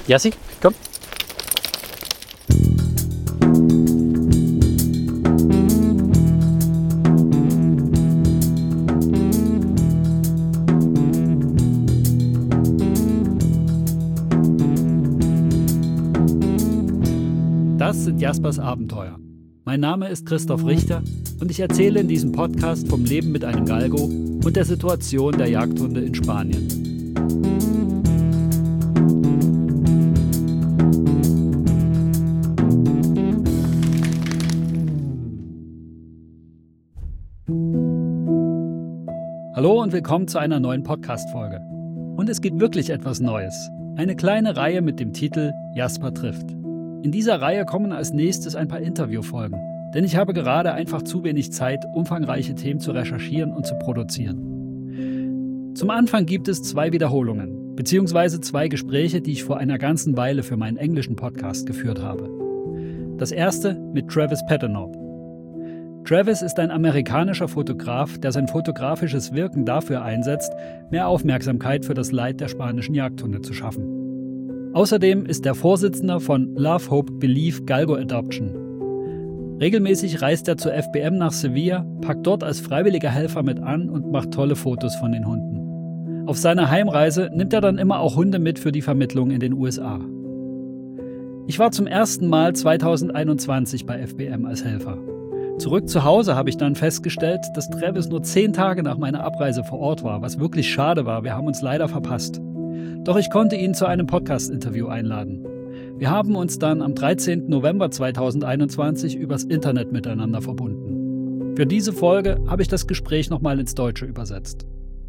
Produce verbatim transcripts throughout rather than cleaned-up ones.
Jassi, komm. Das sind Jaspers Abenteuer. Mein Name ist Christoph Richter und ich erzähle in diesem Podcast vom Leben mit einem Galgo und der Situation der Jagdhunde in Spanien. Hallo und willkommen zu einer neuen Podcast-Folge. Und es gibt wirklich etwas Neues. Eine kleine Reihe mit dem Titel Jasper trifft. In dieser Reihe kommen als nächstes ein paar Interviewfolgen, denn ich habe gerade einfach zu wenig Zeit, umfangreiche Themen zu recherchieren und zu produzieren. Zum Anfang gibt es zwei Wiederholungen, beziehungsweise zwei Gespräche, die ich vor einer ganzen Weile für meinen englischen Podcast geführt habe. Das erste mit Travis Paternotte. Travis ist ein amerikanischer Fotograf, der sein fotografisches Wirken dafür einsetzt, mehr Aufmerksamkeit für das Leid der spanischen Jagdhunde zu schaffen. Außerdem ist er Vorsitzender von Love, Hope, Believe Galgo Adoption. Regelmäßig reist er zur F B M nach Sevilla, packt dort als freiwilliger Helfer mit an und macht tolle Fotos von den Hunden. Auf seiner Heimreise nimmt er dann immer auch Hunde mit für die Vermittlung in den U S A. Ich war zum ersten Mal zweitausendeinundzwanzig bei F B M als Helfer. Zurück zu Hause habe ich dann festgestellt, dass Travis nur zehn Tage nach meiner Abreise vor Ort war, was wirklich schade war. Wir haben uns leider verpasst. Doch ich konnte ihn zu einem Podcast-Interview einladen. Wir haben uns dann am dreizehnten November zweitausendeinundzwanzig übers Internet miteinander verbunden. Für diese Folge habe ich das Gespräch nochmal ins Deutsche übersetzt.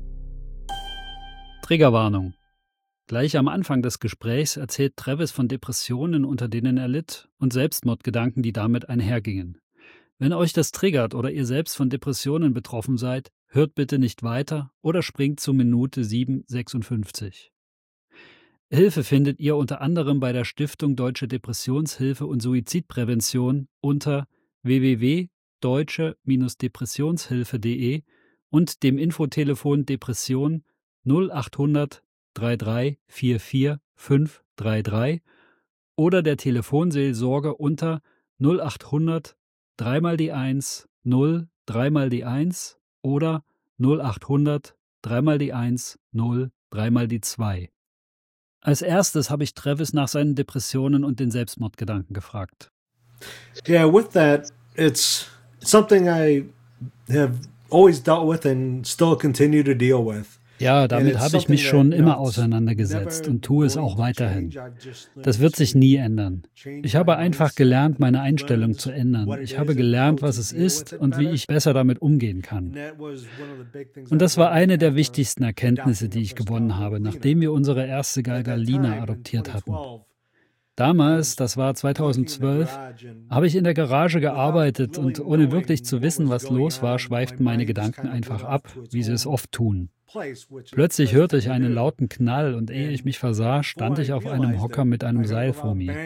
Triggerwarnung. Gleich am Anfang des Gesprächs erzählt Travis von Depressionen, unter denen er litt, und Selbstmordgedanken, die damit einhergingen. Wenn euch das triggert oder ihr selbst von Depressionen betroffen seid, hört bitte nicht weiter oder springt zu Minute sieben sechsundfünfzig. Hilfe findet ihr unter anderem bei der Stiftung Deutsche Depressionshilfe und Suizidprävention unter w w w punkt deutsche Depressionshilfe punkt de und dem Infotelefon Depression null achthundert dreiunddreißig vierundvierzig fünf dreiunddreißig oder der Telefonseelsorge unter null achthundert drei mal die eins, null, drei mal die eins oder null achthundert drei mal die eins, null, drei mal die zwei. Als erstes habe ich Travis nach seinen Depressionen und den Selbstmordgedanken gefragt. Yeah, with that, it's something I have always dealt with and still continue to deal with. Ja, damit habe ich mich schon immer auseinandergesetzt und tue es auch weiterhin. Das wird sich nie ändern. Ich habe einfach gelernt, meine Einstellung zu ändern. Ich habe gelernt, was es ist und wie ich besser damit umgehen kann. Und das war eine der wichtigsten Erkenntnisse, die ich gewonnen habe, nachdem wir unsere erste Galga Lina adoptiert hatten. Damals, das war zweitausendzwölf, habe ich in der Garage gearbeitet und ohne wirklich zu wissen, was los war, schweiften meine Gedanken einfach ab, wie sie es oft tun. Plötzlich hörte ich einen lauten Knall und ehe ich mich versah, stand ich auf einem Hocker mit einem Seil vor mir.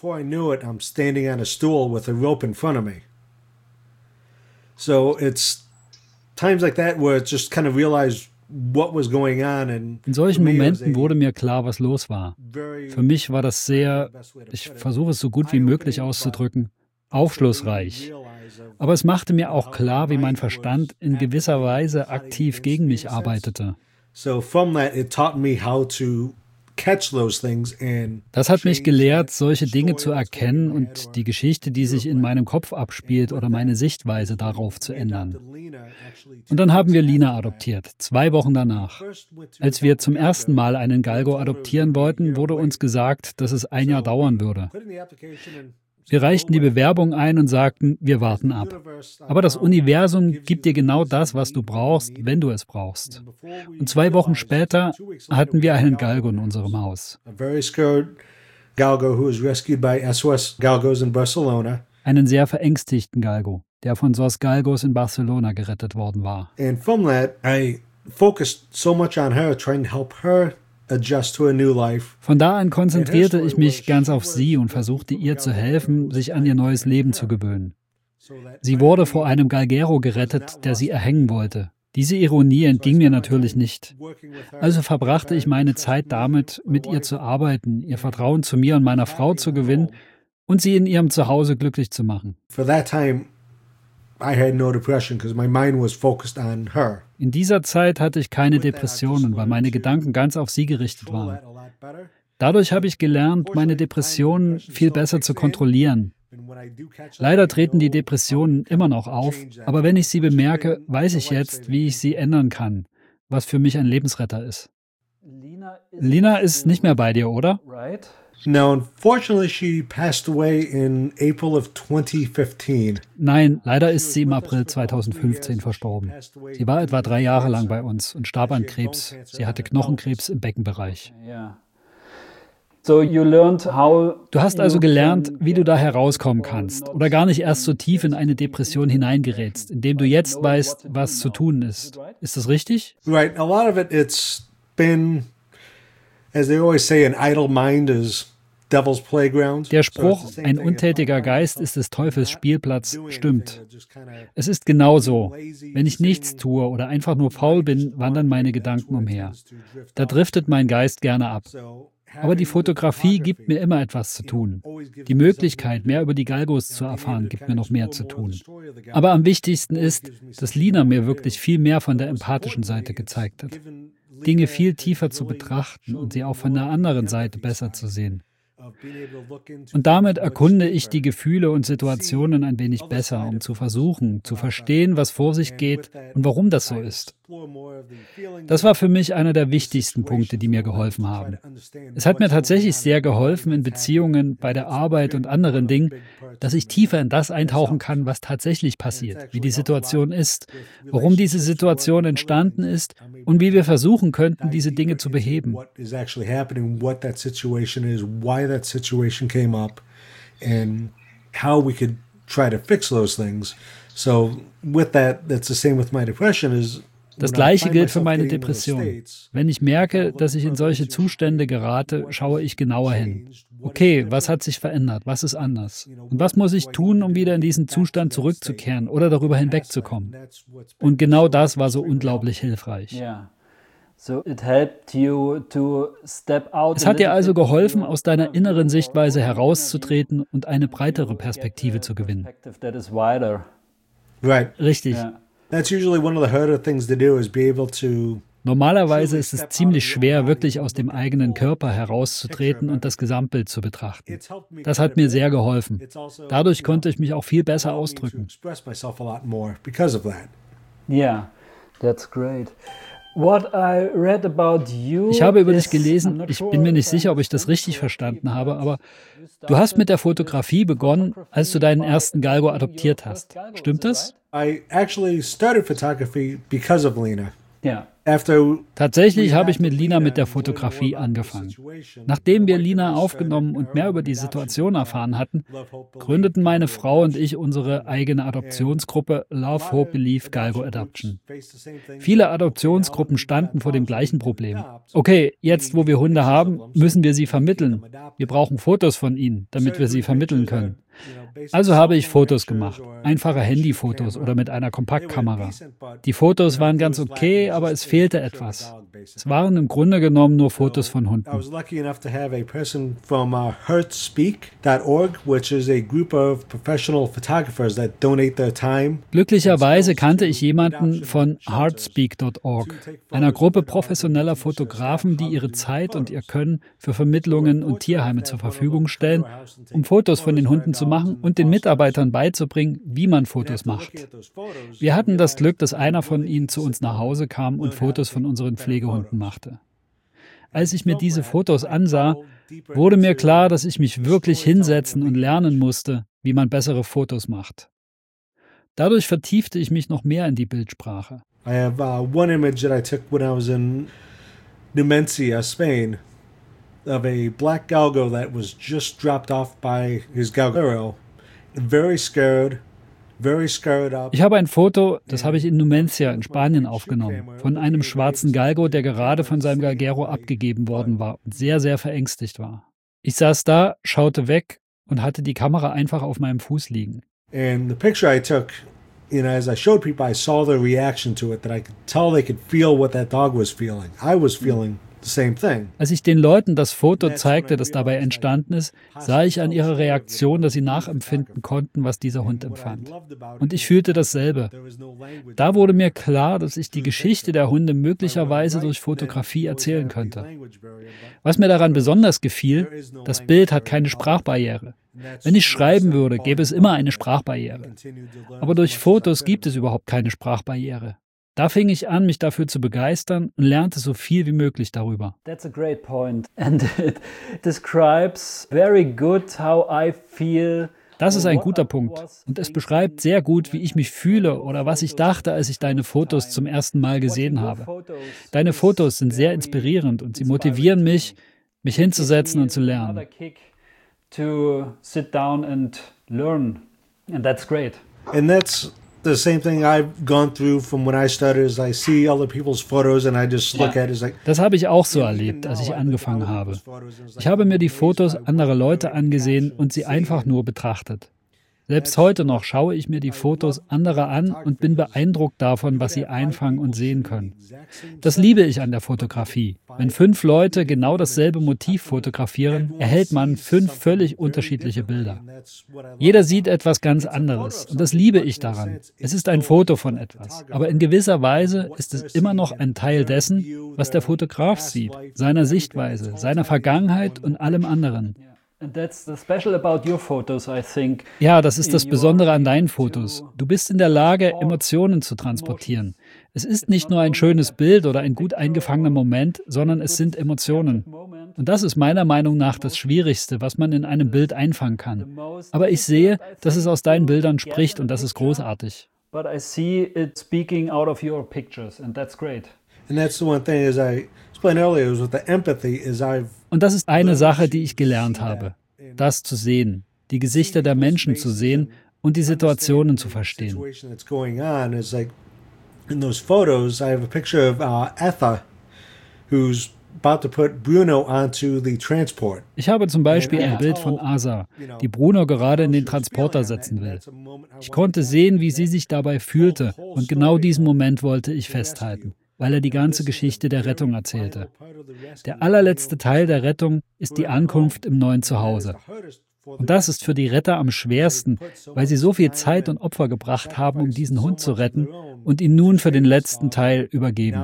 So it's times like that where it's just kind of realized what was going on. And in solchen Momenten wurde mir klar, was los war. Für mich war das sehr, ich versuche es so gut wie möglich auszudrücken, aufschlussreich. Aber es machte mir auch klar, wie mein Verstand in gewisser Weise aktiv gegen mich arbeitete. Das hat mich gelehrt, solche Dinge zu erkennen und die Geschichte, die sich in meinem Kopf abspielt, oder meine Sichtweise darauf zu ändern. Und dann haben wir Lina adoptiert, zwei Wochen danach. Als wir zum ersten Mal einen Galgo adoptieren wollten, wurde uns gesagt, dass es ein Jahr dauern würde. Wir reichten die Bewerbung ein und sagten, wir warten ab. Aber das Universum gibt dir genau das, was du brauchst, wenn du es brauchst. Und zwei Wochen später hatten wir einen Galgo in unserem Haus. Einen sehr verängstigten Galgo, der von S O S Galgos in Barcelona gerettet worden war. And from that, I focused so much on her, trying to help her adjust to a new life. Von da an konzentrierte ich mich ganz auf sie und versuchte ihr zu helfen, sich an ihr neues Leben zu gewöhnen. Sie wurde vor einem Galguero gerettet, der sie erhängen wollte. Diese Ironie entging mir natürlich nicht. Also verbrachte ich meine Zeit damit, mit ihr zu arbeiten, ihr Vertrauen zu mir und meiner Frau zu gewinnen und sie in ihrem Zuhause glücklich zu machen. In dieser Zeit hatte ich keine Depressionen, weil meine Gedanken ganz auf sie gerichtet waren. Dadurch habe ich gelernt, meine Depressionen viel besser zu kontrollieren. Leider treten die Depressionen immer noch auf, aber wenn ich sie bemerke, weiß ich jetzt, wie ich sie ändern kann, was für mich ein Lebensretter ist. Lina ist nicht mehr bei dir, oder? No, unfortunately she passed away in April of twenty fifteen. Nein, leider ist sie im April zweitausendfünfzehn verstorben. Sie war etwa drei Jahre lang bei uns und starb an Krebs. Sie hatte Knochenkrebs im Beckenbereich. Du hast also gelernt, wie du da herauskommen kannst oder gar nicht erst so tief in eine Depression hineingerätst, indem du jetzt weißt, was zu tun ist. Ist das richtig? Right, a lot of it it's been, as they always say, an idle mind is devil's playground. Der Spruch, ein untätiger Geist ist des Teufels Spielplatz, stimmt. Es ist genau so. Wenn ich nichts tue oder einfach nur faul bin, wandern meine Gedanken umher. Da driftet mein Geist gerne ab. Aber die Fotografie gibt mir immer etwas zu tun. Die Möglichkeit, mehr über die Galgos zu erfahren, gibt mir noch mehr zu tun. Aber am wichtigsten ist, dass Lina mir wirklich viel mehr von der empathischen Seite gezeigt hat. Dinge viel tiefer zu betrachten und sie auch von der anderen Seite besser zu sehen. Und damit erkunde ich die Gefühle und Situationen ein wenig besser, um zu versuchen, zu verstehen, was vor sich geht und warum das so ist. Das war für mich einer der wichtigsten Punkte, die mir geholfen haben. Es hat mir tatsächlich sehr geholfen in Beziehungen, bei der Arbeit und anderen Dingen, dass ich tiefer in das eintauchen kann, was tatsächlich passiert, wie die Situation ist, warum diese Situation entstanden ist und wie wir versuchen könnten, diese Dinge zu beheben. That situation came up and how we could try to fix those things. So with that, that's the same with my depression is Das Gleiche gilt für meine Depression. Wenn ich merke, dass ich in solche Zustände gerate, schaue ich genauer hin. Okay, was hat sich verändert? Was ist anders? Und was muss ich tun, um wieder in diesen Zustand zurückzukehren oder darüber hinwegzukommen? Und genau das war so unglaublich hilfreich. Es hat dir also geholfen, aus deiner inneren Sichtweise herauszutreten und eine breitere Perspektive zu gewinnen. Richtig. Normalerweise ist es ziemlich schwer, wirklich aus dem eigenen Körper herauszutreten und das Gesamtbild zu betrachten. Das hat mir sehr geholfen. Dadurch konnte ich mich auch viel besser ausdrücken. Yeah, that's great. What I read about you Ich habe über dich gelesen, ich bin mir nicht sicher, ob ich das richtig verstanden habe, aber du hast mit der Fotografie begonnen, als du deinen ersten Galgo adoptiert hast. Stimmt das? I actually started photography because of Lina. Ja. Tatsächlich habe ich mit Lina mit der Fotografie angefangen. Nachdem wir Lina aufgenommen und mehr über die Situation erfahren hatten, gründeten meine Frau und ich unsere eigene Adoptionsgruppe Love, Hope, Believe Galgo Adoption. Viele Adoptionsgruppen standen vor dem gleichen Problem. Okay, jetzt wo wir Hunde haben, müssen wir sie vermitteln. Wir brauchen Fotos von ihnen, damit wir sie vermitteln können. Also habe ich Fotos gemacht, einfache Handyfotos oder mit einer Kompaktkamera. Die Fotos waren ganz okay, aber es fehlte etwas. Es waren im Grunde genommen nur Fotos von Hunden. Glücklicherweise kannte ich jemanden von heartspeak dot org, einer Gruppe professioneller Fotografen, die ihre Zeit und ihr Können für Vermittlungen und Tierheime zur Verfügung stellen, um Fotos von den Hunden zu machen und den Mitarbeitern beizubringen, wie man Fotos macht. Wir hatten das Glück, dass einer von ihnen zu uns nach Hause kam und Fotos von unseren Pflegehunden machte. Als ich mir diese Fotos ansah, wurde mir klar, dass ich mich wirklich hinsetzen und lernen musste, wie man bessere Fotos macht. Dadurch vertiefte ich mich noch mehr in die Bildsprache. I have uh, one image that I took when I was in Numancia, Spain, of a black galgo that was just dropped off by his galgero. Very scared, very scared up. Ich habe ein Foto, das habe ich in Numancia in Spanien aufgenommen, von einem schwarzen Galgo, der gerade von seinem Galgero abgegeben worden war und sehr, sehr verängstigt war. Ich saß da, schaute weg und hatte die Kamera einfach auf meinem Fuß liegen. And the picture I took you know, as I showed people, I saw their reaction to it, that I could tell they could feel what that dog was feeling. I was feeling the same thing. Als ich den Leuten das Foto zeigte, das dabei entstanden ist, sah ich an ihrer Reaktion, dass sie nachempfinden konnten, was dieser Hund empfand. Und ich fühlte dasselbe. Da wurde mir klar, dass ich die Geschichte der Hunde möglicherweise durch Fotografie erzählen könnte. Was mir daran besonders gefiel, das Bild hat keine Sprachbarriere. Wenn ich schreiben würde, gäbe es immer eine Sprachbarriere. Aber durch Fotos gibt es überhaupt keine Sprachbarriere. Da fing ich an, mich dafür zu begeistern und lernte so viel wie möglich darüber. That's a great point. And it describes very good how I feel. Das ist ein guter Punkt. Und es beschreibt sehr gut, wie ich mich fühle oder was ich dachte, als ich deine Fotos zum ersten Mal gesehen habe. Deine Fotos sind sehr inspirierend und sie motivieren mich, mich hinzusetzen und zu lernen. To sit down and learn. And that's great. And that's the same thing I've gone through from when I started, is I see other people's photos and I just look at it as like. Das habe ich auch so erlebt, als ich angefangen habe. Ich habe mir die Fotos anderer Leute angesehen und sie einfach nur betrachtet. Selbst heute noch schaue ich mir die Fotos anderer an und bin beeindruckt davon, was sie einfangen und sehen können. Das liebe ich an der Fotografie. Wenn fünf Leute genau dasselbe Motiv fotografieren, erhält man fünf völlig unterschiedliche Bilder. Jeder sieht etwas ganz anderes und das liebe ich daran. Es ist ein Foto von etwas, aber in gewisser Weise ist es immer noch ein Teil dessen, was der Fotograf sieht, seiner Sichtweise, seiner Vergangenheit und allem anderen. Ja, das ist das Besondere an deinen Fotos. Du bist in der Lage, Emotionen zu transportieren. Es ist nicht nur ein schönes Bild oder ein gut eingefangener Moment, sondern es sind Emotionen. Und das ist meiner Meinung nach das Schwierigste, was man in einem Bild einfangen kann. Aber ich sehe, dass es aus deinen Bildern spricht und das ist großartig. But I see it speaking out of your pictures and that's great. And that's the one thing, as I explained earlier, is with the empathy, is I've. Und das ist eine Sache, die ich gelernt habe, das zu sehen, die Gesichter der Menschen zu sehen und die Situationen zu verstehen. In those photos, I have a picture of uh, Etha, who's about to put Bruno onto the transport. Ich habe zum Beispiel ein Bild von Asa, die Bruno gerade in den Transporter setzen will. Ich konnte sehen, wie sie sich dabei fühlte und genau diesen Moment wollte ich festhalten, weil er die ganze Geschichte der Rettung erzählte. Der allerletzte Teil der Rettung ist die Ankunft im neuen Zuhause. Und das ist für die Retter am schwersten, weil sie so viel Zeit und Opfer gebracht haben, um diesen Hund zu retten und ihn nun für den letzten Teil übergeben.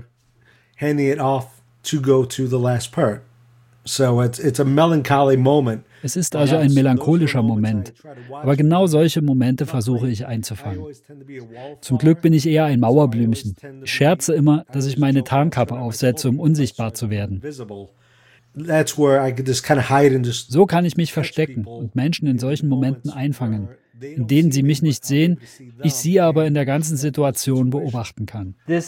Es ist also ein melancholischer Moment, aber genau solche Momente versuche ich einzufangen. Zum Glück bin ich eher ein Mauerblümchen. Ich scherze immer, dass ich meine Tarnkappe aufsetze, um unsichtbar zu werden. So kann ich mich verstecken und Menschen in solchen Momenten einfangen, in denen sie mich nicht sehen, ich sie aber in der ganzen Situation beobachten kann. Die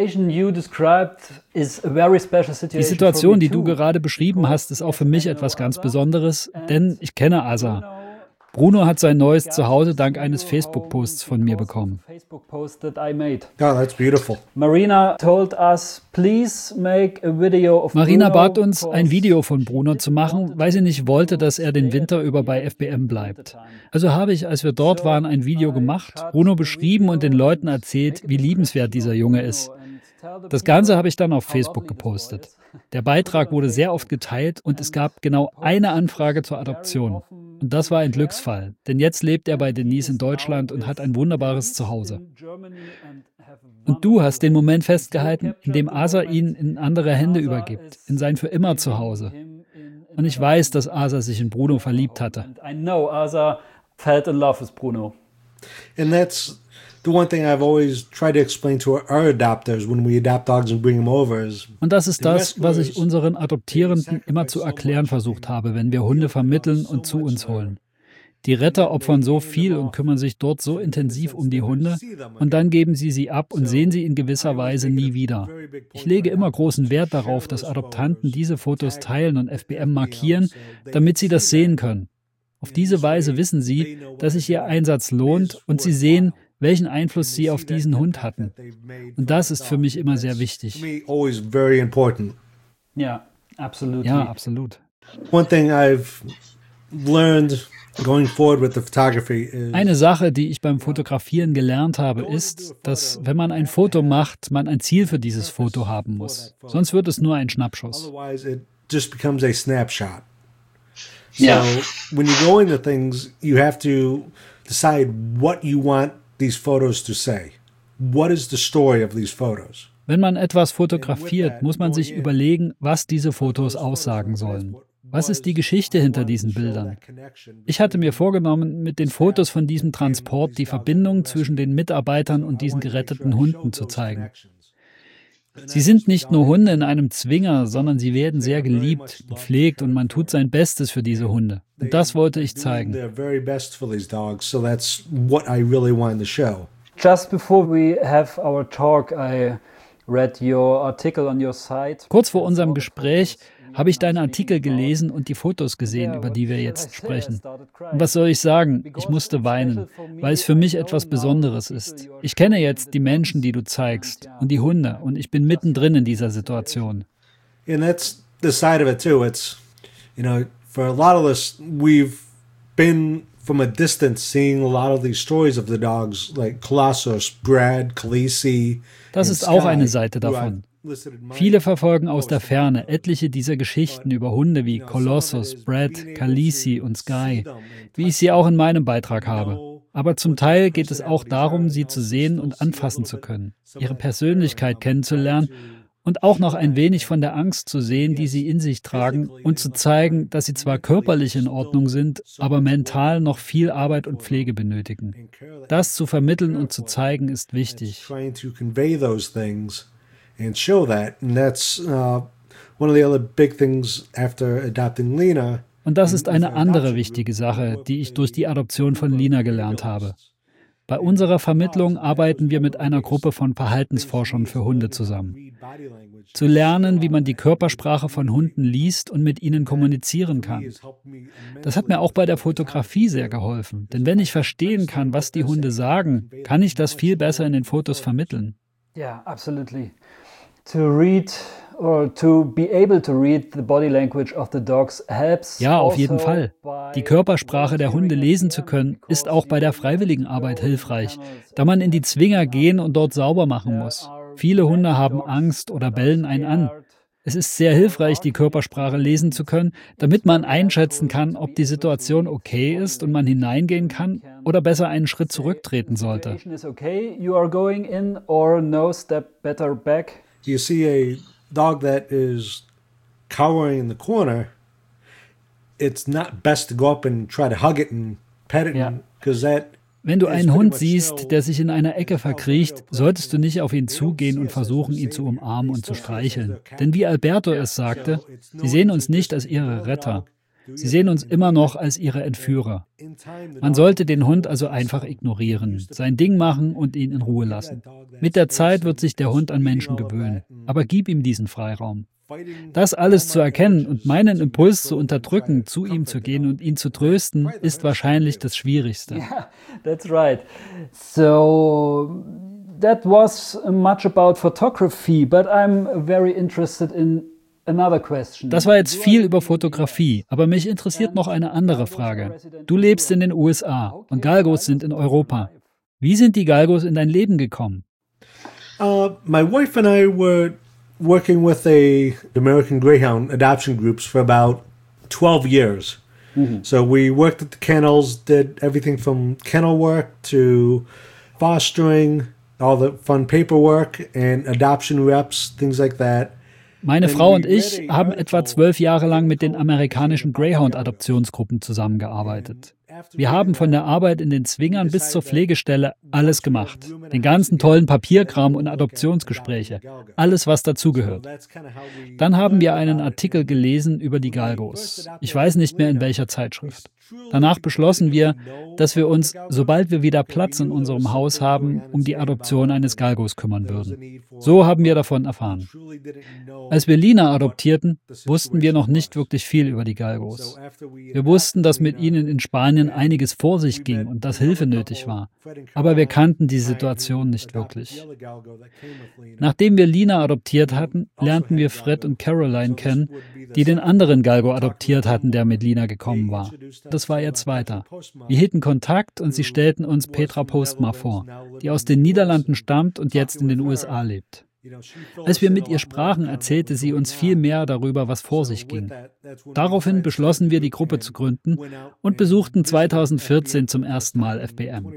Situation, die du gerade beschrieben hast, ist auch für mich etwas ganz Besonderes, denn ich kenne Asa. Bruno hat sein neues Zuhause dank eines Facebook-Posts von mir bekommen. Marina told us, please make a video of Marina bat uns, ein Video von Bruno zu machen, weil sie nicht wollte, dass er den Winter über bei F B M bleibt. Also habe ich, als wir dort waren, ein Video gemacht, Bruno beschrieben und den Leuten erzählt, wie liebenswert dieser Junge ist. Das Ganze habe ich dann auf Facebook gepostet. Der Beitrag wurde sehr oft geteilt und es gab genau eine Anfrage zur Adoption. Und das war ein Glücksfall, denn jetzt lebt er bei Denise in Deutschland und hat ein wunderbares Zuhause. Und du hast den Moment festgehalten, in dem Asa ihn in andere Hände übergibt, in sein für immer Zuhause. Und ich weiß, dass Asa sich in Bruno verliebt hatte. I know Asa fell in love with Bruno. And that's the one thing I've always tried to explain to our adopters when we adopt dogs and bring them over is. Und das ist das, was ich unseren Adoptierenden immer zu erklären versucht habe, wenn wir Hunde vermitteln und zu uns holen. Die Retter opfern so viel und kümmern sich dort so intensiv um die Hunde und dann geben sie sie ab und sehen sie in gewisser Weise nie wieder. Ich lege immer großen Wert darauf, dass Adoptanten diese Fotos teilen und F B M markieren, damit sie das sehen können. Auf diese Weise wissen sie, dass sich ihr Einsatz lohnt und sie sehen, welchen Einfluss sie auf diesen Hund hatten. Und das ist für mich immer sehr wichtig. Ja, absolut. Ja, absolut. One thing I've learned going forward with the photography is Eine Sache, die ich beim Fotografieren gelernt habe, ist, dass wenn man ein Foto macht, man ein Ziel für dieses Foto haben muss. Sonst wird es nur ein Schnappschuss. otherwise it just becomes a snapshot. So Yeah. when you go into things, you have to decide what you want these photos to say. What is the story of these photos? Wenn man etwas fotografiert, muss man sich überlegen, was diese Fotos aussagen sollen. Was ist die Geschichte hinter diesen Bildern? Ich hatte mir vorgenommen, mit den Fotos von diesem Transport die Verbindung zwischen den Mitarbeitern und diesen geretteten Hunden zu zeigen. Sie sind nicht nur Hunde in einem Zwinger, sondern sie werden sehr geliebt, gepflegt und man tut sein Bestes für diese Hunde. Und das wollte ich zeigen. Their very best for these dogs, so that's what I really wanted to show. Just before we have our talk, I read your article on your site. Kurz vor unserem Gespräch habe ich deinen Artikel gelesen und die Fotos gesehen, über die wir jetzt sprechen. Und was soll ich sagen? Ich musste weinen, weil es für mich etwas Besonderes ist. Ich kenne jetzt die Menschen, die du zeigst, und die Hunde, und ich bin mittendrin in dieser Situation. And that's the side of it too. It's, you know, for a lot of us, we've been from a distance seeing a lot of these stories of the dogs, like Colossus, Brad, Khaleesi. Das and ist auch Sky, eine Seite who I've davon. listed in my- Viele verfolgen aus der Ferne etliche dieser Geschichten über Hunde wie Colossus, Brad, Khaleesi und Sky, wie ich sie auch in meinem Beitrag habe. Aber zum Teil geht es auch darum, sie zu sehen und anfassen zu können, ihre Persönlichkeit kennenzulernen und auch noch ein wenig von der Angst zu sehen, die sie in sich tragen und zu zeigen, dass sie zwar körperlich in Ordnung sind, aber mental noch viel Arbeit und Pflege benötigen. Das zu vermitteln und zu zeigen ist wichtig. Trying to convey those things and show that, and that's uh, one of the other big things after adopting Lena. Und das ist eine andere wichtige Sache, die ich durch die Adoption von Lina gelernt habe. Bei unserer Vermittlung arbeiten wir mit einer Gruppe von Verhaltensforschern für Hunde zusammen. Zu lernen, wie man die Körpersprache von Hunden liest und mit ihnen kommunizieren kann. Das hat mir auch bei der Fotografie sehr geholfen, denn wenn ich verstehen kann, was die Hunde sagen, kann ich das viel besser in den Fotos vermitteln. Yeah, absolutely. To read or to be able to read the body language of the dogs helps. Ja, auf jeden also Fall. by Die Körpersprache der Hunde lesen zu können, ist auch bei der freiwilligen Arbeit hilfreich, da man in die Zwinger gehen und dort sauber machen muss. Viele Hunde haben Angst oder bellen einen an. Es ist sehr hilfreich, die Körpersprache lesen zu können, damit man einschätzen kann, ob die Situation okay ist und man hineingehen kann oder besser einen Schritt zurücktreten sollte. Is okay, you are going in or no, step better back. You see a dog that is cowering in the corner, it's not best to go up and try to hug it and pet it, Ja. because that Wenn du einen Hund siehst, der sich in einer Ecke verkriecht, solltest du nicht auf ihn zugehen und versuchen, ihn zu umarmen und zu streicheln. Denn wie Alberto es sagte, sie sehen uns nicht als ihre Retter. Sie sehen uns immer noch als ihre Entführer. Man sollte den Hund also einfach ignorieren, sein Ding machen und ihn in Ruhe lassen. Mit der Zeit wird sich der Hund an Menschen gewöhnen, aber gib ihm diesen Freiraum. Das alles zu erkennen und meinen Impuls zu unterdrücken, zu ihm zu gehen und ihn zu trösten, ist wahrscheinlich das Schwierigste. That's right. So that was much about photography, but I'm very interested in another question. Das war jetzt viel über Fotografie, aber mich interessiert noch eine andere Frage. Du lebst in den U S A und Galgos sind in Europa. Wie sind die Galgos in dein Leben gekommen? Uh, my wife and I were working with a American Greyhound adoption groups for about twelve years. So we worked at the kennels, did everything from kennel work to fostering, all the fun paperwork and adoption reps, things like that. Meine Frau und ich haben etwa zwölf Jahre lang mit den amerikanischen Greyhound-Adoptionsgruppen zusammengearbeitet. Wir haben von der Arbeit in den Zwingern bis zur Pflegestelle alles gemacht. Den ganzen tollen Papierkram und Adoptionsgespräche. Alles, was dazugehört. Dann haben wir einen Artikel gelesen über die Galgos. Ich weiß nicht mehr in welcher Zeitschrift. Danach beschlossen wir, dass wir uns, sobald wir wieder Platz in unserem Haus haben, um die Adoption eines Galgos kümmern würden. So haben wir davon erfahren. Als wir Lina adoptierten, wussten wir noch nicht wirklich viel über die Galgos. Wir wussten, dass mit ihnen in Spanien ihnen einiges vor sich ging und dass Hilfe nötig war. Aber wir kannten die Situation nicht wirklich. Nachdem wir Lina adoptiert hatten, lernten wir Fred und Caroline kennen, die den anderen Galgo adoptiert hatten, der mit Lina gekommen war. Das war ihr zweiter. Wir hielten Kontakt und sie stellten uns Petra Postma vor, die aus den Niederlanden stammt und jetzt in den U S A lebt. Als wir mit ihr sprachen, erzählte sie uns viel mehr darüber, was vor sich ging. Daraufhin beschlossen wir, die Gruppe zu gründen und besuchten zweitausendvierzehn zum ersten Mal F B M.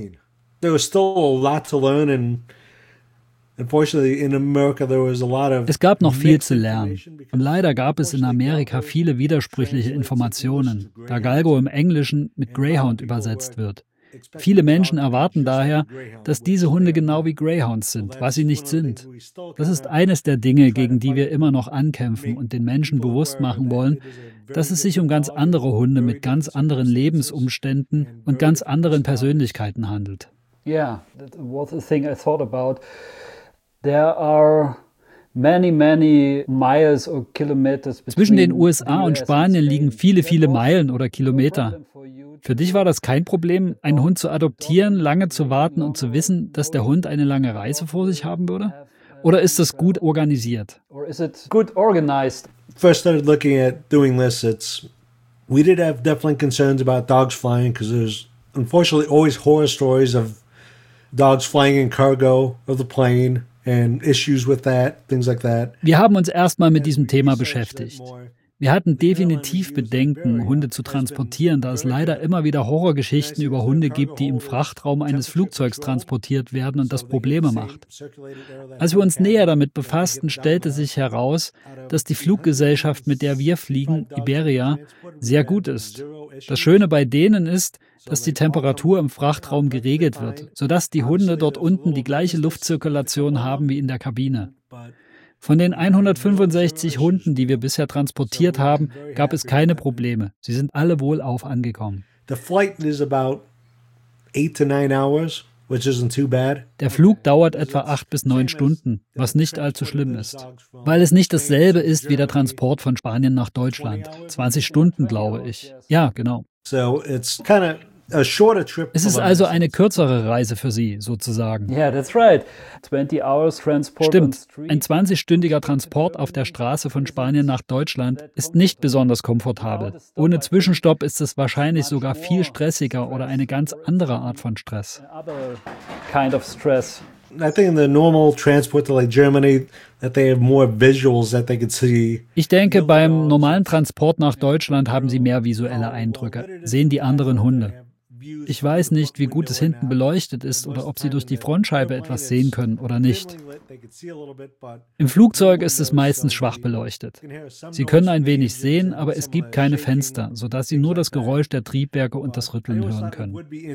Es gab noch viel zu lernen. Und leider gab es in Amerika viele widersprüchliche Informationen, da Galgo im Englischen mit Greyhound übersetzt wird. Viele Menschen erwarten daher, dass diese Hunde genau wie Greyhounds sind, was sie nicht sind. Das ist eines der Dinge, gegen die wir immer noch ankämpfen und den Menschen bewusst machen wollen, dass es sich um ganz andere Hunde mit ganz anderen Lebensumständen und ganz anderen Persönlichkeiten handelt. Yeah, that was a thing I thought about. There are many, many miles or kilometers Zwischen den U S A und Spanien liegen viele, viele Meilen oder Kilometer. Für dich war das kein Problem, einen Hund zu adoptieren, lange zu warten und zu wissen, dass der Hund eine lange Reise vor sich haben würde? Oder ist das gut organisiert? Or is it good organized? First started looking at doing this, it's we did have definitely concerns about dogs flying because there's unfortunately always horror stories of dogs flying in cargo of the plane and issues with that, things like that. Wir haben uns erstmal mit diesem Thema beschäftigt. Wir hatten definitiv Bedenken, Hunde zu transportieren, da es leider immer wieder Horrorgeschichten über Hunde gibt, die im Frachtraum eines Flugzeugs transportiert werden und das Probleme macht. Als wir uns näher damit befassten, stellte sich heraus, dass die Fluggesellschaft, mit der wir fliegen, Iberia, sehr gut ist. Das Schöne bei denen ist, dass die Temperatur im Frachtraum geregelt wird, sodass die Hunde dort unten die gleiche Luftzirkulation haben wie in der Kabine. Von den hundertfünfundsechzig Hunden, die wir bisher transportiert haben, gab es keine Probleme. Sie sind alle wohlauf angekommen. The flight is about eight to nine hours, which isn't too bad. Der Flug dauert etwa acht bis neun Stunden, was nicht allzu schlimm ist. Weil es nicht dasselbe ist wie der Transport von Spanien nach Deutschland. zwanzig Stunden, glaube ich. Ja, genau. So it's kind of a shorter trip. Es ist also eine kürzere Reise für Sie, sozusagen. Yeah, that's right. twenty hours transport on Stimmt, street. ein zwanzig-stündiger Transport auf der Straße von Spanien nach Deutschland ist nicht besonders komfortabel. Ohne Zwischenstopp ist es wahrscheinlich sogar viel stressiger oder eine ganz andere Art von Stress. Other kind of stress. I think in the normal transport to like Germany, that they have more visuals that they could see. Ich denke, beim normalen Transport nach Deutschland haben Sie mehr visuelle Eindrücke, sehen die anderen Hunde. Ich weiß nicht, wie gut es hinten beleuchtet ist oder ob Sie durch die Frontscheibe etwas sehen können oder nicht. Im Flugzeug ist es meistens schwach beleuchtet. Sie können ein wenig sehen, aber es gibt keine Fenster, sodass Sie nur das Geräusch der Triebwerke und das Rütteln hören können.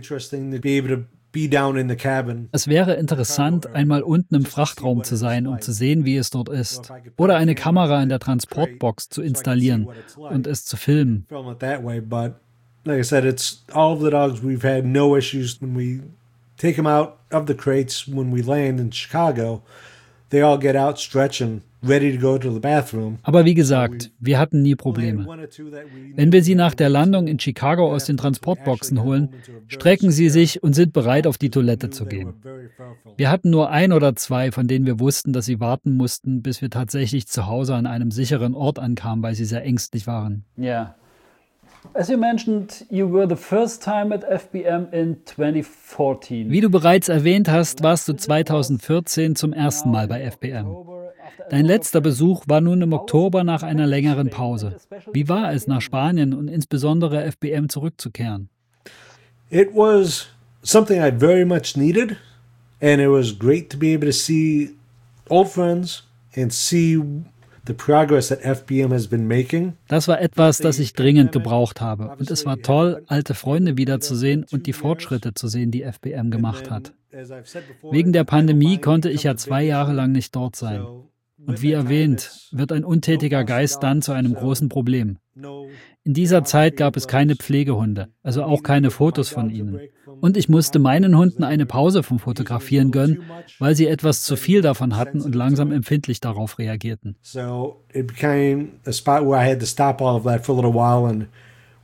Es wäre interessant, einmal unten im Frachtraum zu sein, um zu sehen, wie es dort ist. Oder eine Kamera in der Transportbox zu installieren und es zu filmen. Like I said, it's all of the dogs. We've had no issues when we take them out of the crates. When we land in Chicago, they all get out, stretch and ready to go to the bathroom. Aber wie gesagt, wir hatten nie Probleme. Wenn wir sie nach der Landung in Chicago aus den Transportboxen holen, strecken sie sich und sind bereit, auf die Toilette zu gehen. Wir hatten nur ein oder zwei, von denen wir wussten, dass sie warten mussten, bis wir tatsächlich zu Hause an einem sicheren Ort ankamen, weil sie sehr ängstlich waren. Yeah. As you mentioned, you were the first time at F B M in twenty fourteen. Wie du bereits erwähnt hast, warst du zweitausendvierzehn zum ersten Mal bei F B M. Dein letzter Besuch war nun im Oktober nach einer längeren Pause. Wie war es, nach Spanien und insbesondere F B M zurückzukehren? It was something I very much needed, and it was great to be able to see old friends and see the progress that F B M has been making. Das war etwas, das ich dringend gebraucht habe. Und es war toll, alte Freunde wiederzusehen und die Fortschritte zu sehen, die F B M gemacht hat. Wegen der Pandemie konnte ich ja zwei Jahre lang nicht dort sein. Und wie erwähnt, wird ein untätiger Geist dann zu einem großen Problem. In dieser Zeit gab es keine Pflegehunde, also auch keine Fotos von ihnen. Und ich musste meinen Hunden eine Pause vom Fotografieren gönnen, weil sie etwas zu viel davon hatten und langsam empfindlich darauf reagierten. So it became a spot where I had to stop all of that for a little while and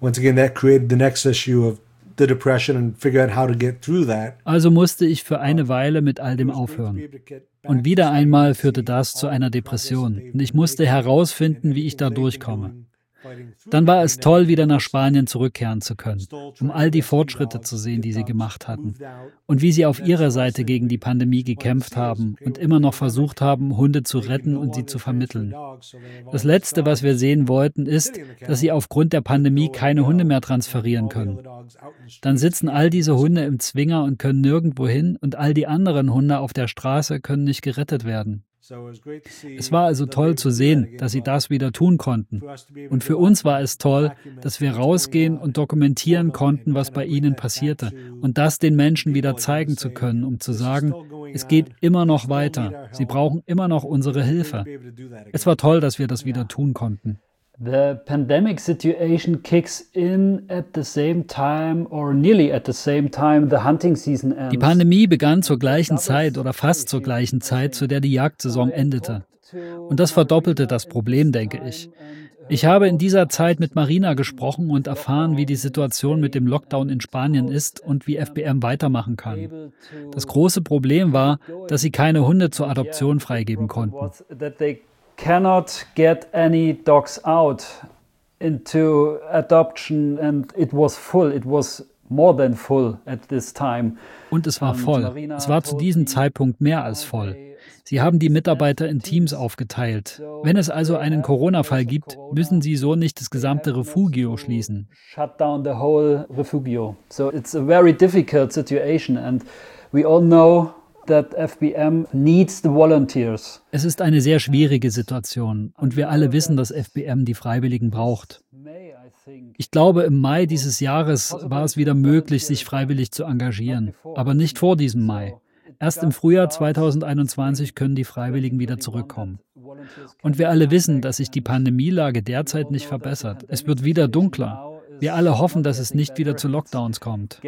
once again, that created the next issue of the depression and figure out how to get through that. Also musste ich für eine Weile mit all dem aufhören. Und wieder einmal führte das zu einer Depression. Und ich musste herausfinden, wie ich da durchkomme. Dann war es toll, wieder nach Spanien zurückkehren zu können, um all die Fortschritte zu sehen, die sie gemacht hatten und wie sie auf ihrer Seite gegen die Pandemie gekämpft haben und immer noch versucht haben, Hunde zu retten und sie zu vermitteln. Das Letzte, was wir sehen wollten, ist, dass sie aufgrund der Pandemie keine Hunde mehr transferieren können. Dann sitzen all diese Hunde im Zwinger und können nirgendwo hin und all die anderen Hunde auf der Straße können nicht gerettet werden. Es war also toll zu sehen, dass sie das wieder tun konnten. Und für uns war es toll, dass wir rausgehen und dokumentieren konnten, was bei ihnen passierte und das den Menschen wieder zeigen zu können, um zu sagen, es geht immer noch weiter. Sie brauchen immer noch unsere Hilfe. Es war toll, dass wir das wieder tun konnten. The pandemic situation kicks in at the same time or nearly at the same time the hunting season ends. Die Pandemie begann zur gleichen Zeit oder fast zur gleichen Zeit, zu der die Jagdsaison endete. Und das verdoppelte das Problem, denke ich. Ich habe in dieser Zeit mit Marina gesprochen und erfahren, wie die Situation mit dem Lockdown in Spanien ist und wie F B M weitermachen kann. Das große Problem war, dass sie keine Hunde zur Adoption freigeben konnten. Cannot get any dogs out into adoption and it was full, it was more than full at this time. Und es war voll. Es war zu diesem Zeitpunkt mehr als voll. Sie haben die Mitarbeiter in Teams aufgeteilt. Wenn es also einen Corona-Fall gibt, müssen sie so nicht das gesamte Refugio schließen. Shut down the whole refugio. So it's a very difficult situation and we all know that F B M needs the volunteers. Es ist eine sehr schwierige Situation und wir alle wissen, dass F B M die Freiwilligen braucht. Ich glaube, im Mai dieses Jahres war es wieder möglich, sich freiwillig zu engagieren, aber nicht vor diesem Mai. Erst im Frühjahr zweitausendeinundzwanzig können die Freiwilligen wieder zurückkommen. Und wir alle wissen, dass sich die Pandemielage derzeit nicht verbessert. Es wird wieder dunkler. Wir alle hoffen, dass es nicht wieder zu Lockdowns kommt.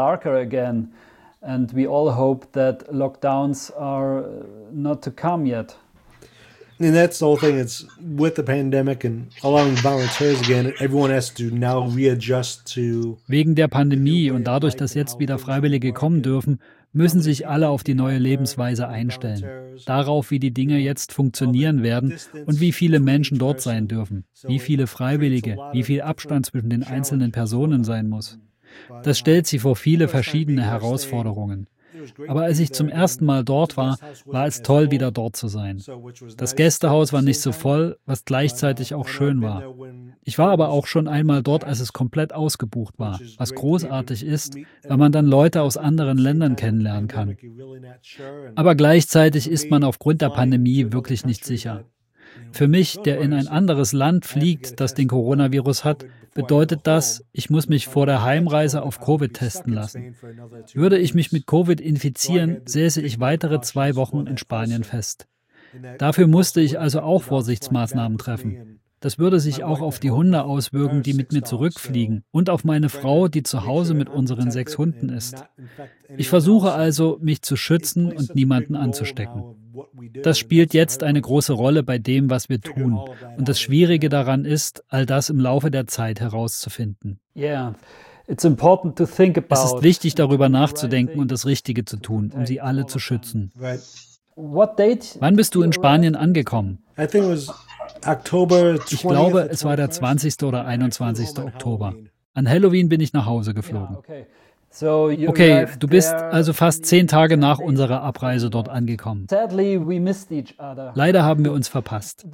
And we all hope that lockdowns are not to come yet. And that's the whole thing. It's with the pandemic and allowing volunteers again, everyone has to now readjust to. Wegen der Pandemie und dadurch, dass jetzt wieder Freiwillige kommen dürfen, müssen sich alle auf die neue Lebensweise einstellen. Darauf, wie die Dinge jetzt funktionieren werden und wie viele Menschen dort sein dürfen. Wie viele Freiwillige, wie viel Abstand zwischen den einzelnen Personen sein muss. Das stellt sie vor viele verschiedene Herausforderungen. Aber als ich zum ersten Mal dort war, war es toll, wieder dort zu sein. Das Gästehaus war nicht so voll, was gleichzeitig auch schön war. Ich war aber auch schon einmal dort, als es komplett ausgebucht war, was großartig ist, weil man dann Leute aus anderen Ländern kennenlernen kann. Aber gleichzeitig ist man aufgrund der Pandemie wirklich nicht sicher. Für mich, der in ein anderes Land fliegt, das den Coronavirus hat, bedeutet das, ich muss mich vor der Heimreise auf Covid testen lassen. Würde ich mich mit Covid infizieren, säße ich weitere zwei Wochen in Spanien fest. Dafür musste ich also auch Vorsichtsmaßnahmen treffen. Das würde sich auch auf die Hunde auswirken, die mit mir zurückfliegen, und auf meine Frau, die zu Hause mit unseren sechs Hunden ist. Ich versuche also, mich zu schützen und niemanden anzustecken. Das spielt jetzt eine große Rolle bei dem, was wir tun. Und das Schwierige daran ist, all das im Laufe der Zeit herauszufinden. Es ist wichtig, darüber nachzudenken und das Richtige zu tun, um sie alle zu schützen. Wann bist du in Spanien angekommen? Ich glaube, es war der zwanzigste oder einundzwanzigste Oktober. An Halloween bin ich nach Hause geflogen. Okay, du bist also fast zehn Tage nach unserer Abreise dort angekommen. Leider haben wir uns verpasst.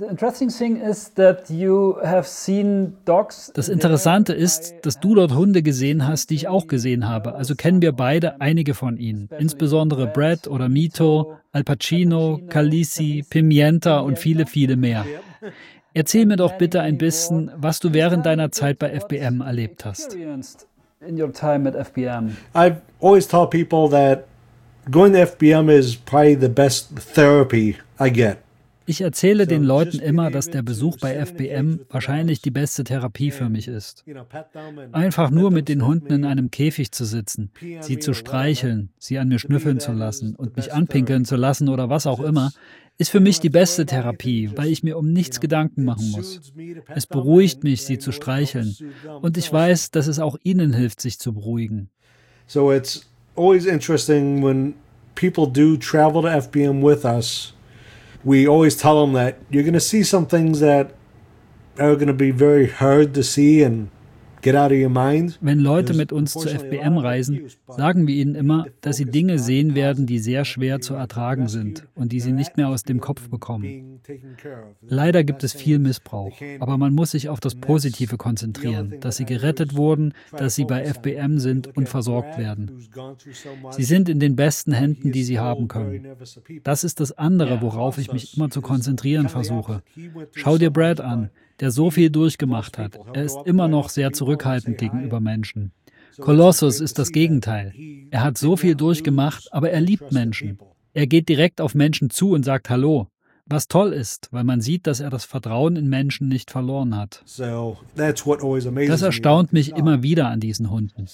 Das Interessante ist, dass du dort Hunde gesehen hast, die ich auch gesehen habe. Also kennen wir beide einige von ihnen. Insbesondere Brad oder Mito, Al Pacino, Khaleesi, Pimienta und viele, viele mehr. Erzähl mir doch bitte ein bisschen, was du während deiner Zeit bei F B M erlebt hast. In your time at F B M? I've always told people that going to F B M is probably the best therapy I get. Ich erzähle den Leuten immer, dass der Besuch bei F B M wahrscheinlich die beste Therapie für mich ist. Einfach nur mit den Hunden in einem Käfig zu sitzen, sie zu streicheln, sie an mir schnüffeln zu lassen und mich anpinkeln zu lassen oder was auch immer, ist für mich die beste Therapie, weil ich mir um nichts Gedanken machen muss. Es beruhigt mich, sie zu streicheln. Und ich weiß, dass es auch ihnen hilft, sich zu beruhigen. So it's always interesting when people do travel to F B M with us. We always tell them that you're going to see some things that are going to be very hard to see and get out of your mind. Wenn Leute mit uns zu F B M reisen, sagen wir ihnen immer, dass sie Dinge sehen werden, die sehr schwer zu ertragen sind und die sie nicht mehr aus dem Kopf bekommen. Leider gibt es viel Missbrauch, aber man muss sich auf das Positive konzentrieren, dass sie gerettet wurden, dass sie bei F B M sind und versorgt werden. Sie sind in den besten Händen, die sie haben können. Das ist das andere, worauf ich mich immer zu konzentrieren versuche. Schau dir Brad an, der so viel durchgemacht hat. Er ist immer noch sehr zurückhaltend gegenüber Menschen. Colossus ist das Gegenteil. Er hat so viel durchgemacht, aber er liebt Menschen. Er geht direkt auf Menschen zu und sagt Hallo. Was toll ist, weil man sieht, dass er das Vertrauen in Menschen nicht verloren hat. Das erstaunt mich immer wieder an diesen Hunden.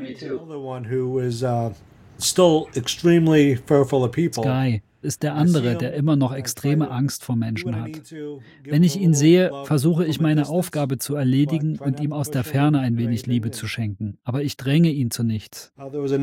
Sky ist der andere, der immer noch extreme Angst vor Menschen hat. Wenn ich ihn sehe, versuche ich meine Aufgabe zu erledigen und ihm aus der Ferne ein wenig Liebe zu schenken. Aber ich dränge ihn zu nichts.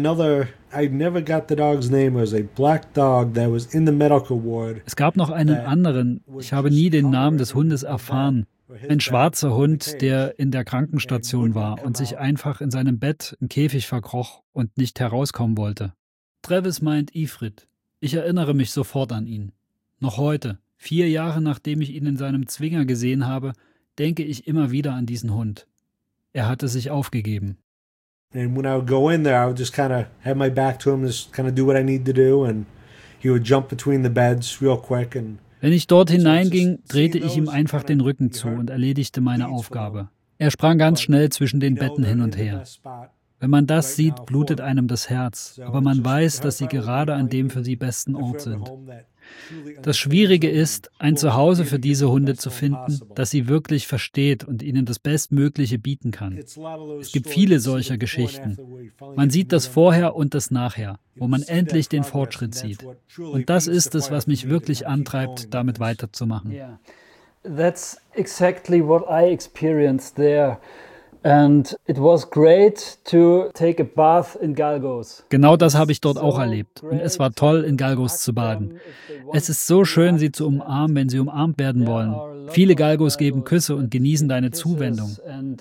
Es gab noch einen anderen, ich habe nie den Namen des Hundes erfahren. Ein schwarzer Hund, der in der Krankenstation war und sich einfach in seinem Bett im Käfig verkroch und nicht herauskommen wollte. Travis meint Ifrit. Ich erinnere mich sofort an ihn. Noch heute, vier Jahre nachdem ich ihn in seinem Zwinger gesehen habe, denke ich immer wieder an diesen Hund. Er hatte sich aufgegeben. And when I would go in there, I would just kind of have my back to him, just kind of do what I need to do, and he would jump between the beds real quick. And wenn ich dort hineinging, drehte ich ihm einfach den Rücken zu und erledigte meine Aufgabe. Er sprang ganz schnell zwischen den Betten hin und her. Wenn man das sieht, blutet einem das Herz, aber man weiß, dass sie gerade an dem für sie besten Ort sind. Das Schwierige ist, ein Zuhause für diese Hunde zu finden, das sie wirklich versteht und ihnen das Bestmögliche bieten kann. Es gibt viele solcher Geschichten. Man sieht das Vorher und das Nachher, wo man endlich den Fortschritt sieht. Und das ist es, was mich wirklich antreibt, damit weiterzumachen. Yeah. That's exactly what I experienced there. And it was great to take a bath in Galgos. Genau das habe ich dort auch erlebt. Und es war toll, in Galgos zu baden. Es ist so schön, sie zu umarmen, wenn sie umarmt werden wollen. Viele Galgos geben Küsse und genießen deine Zuwendung.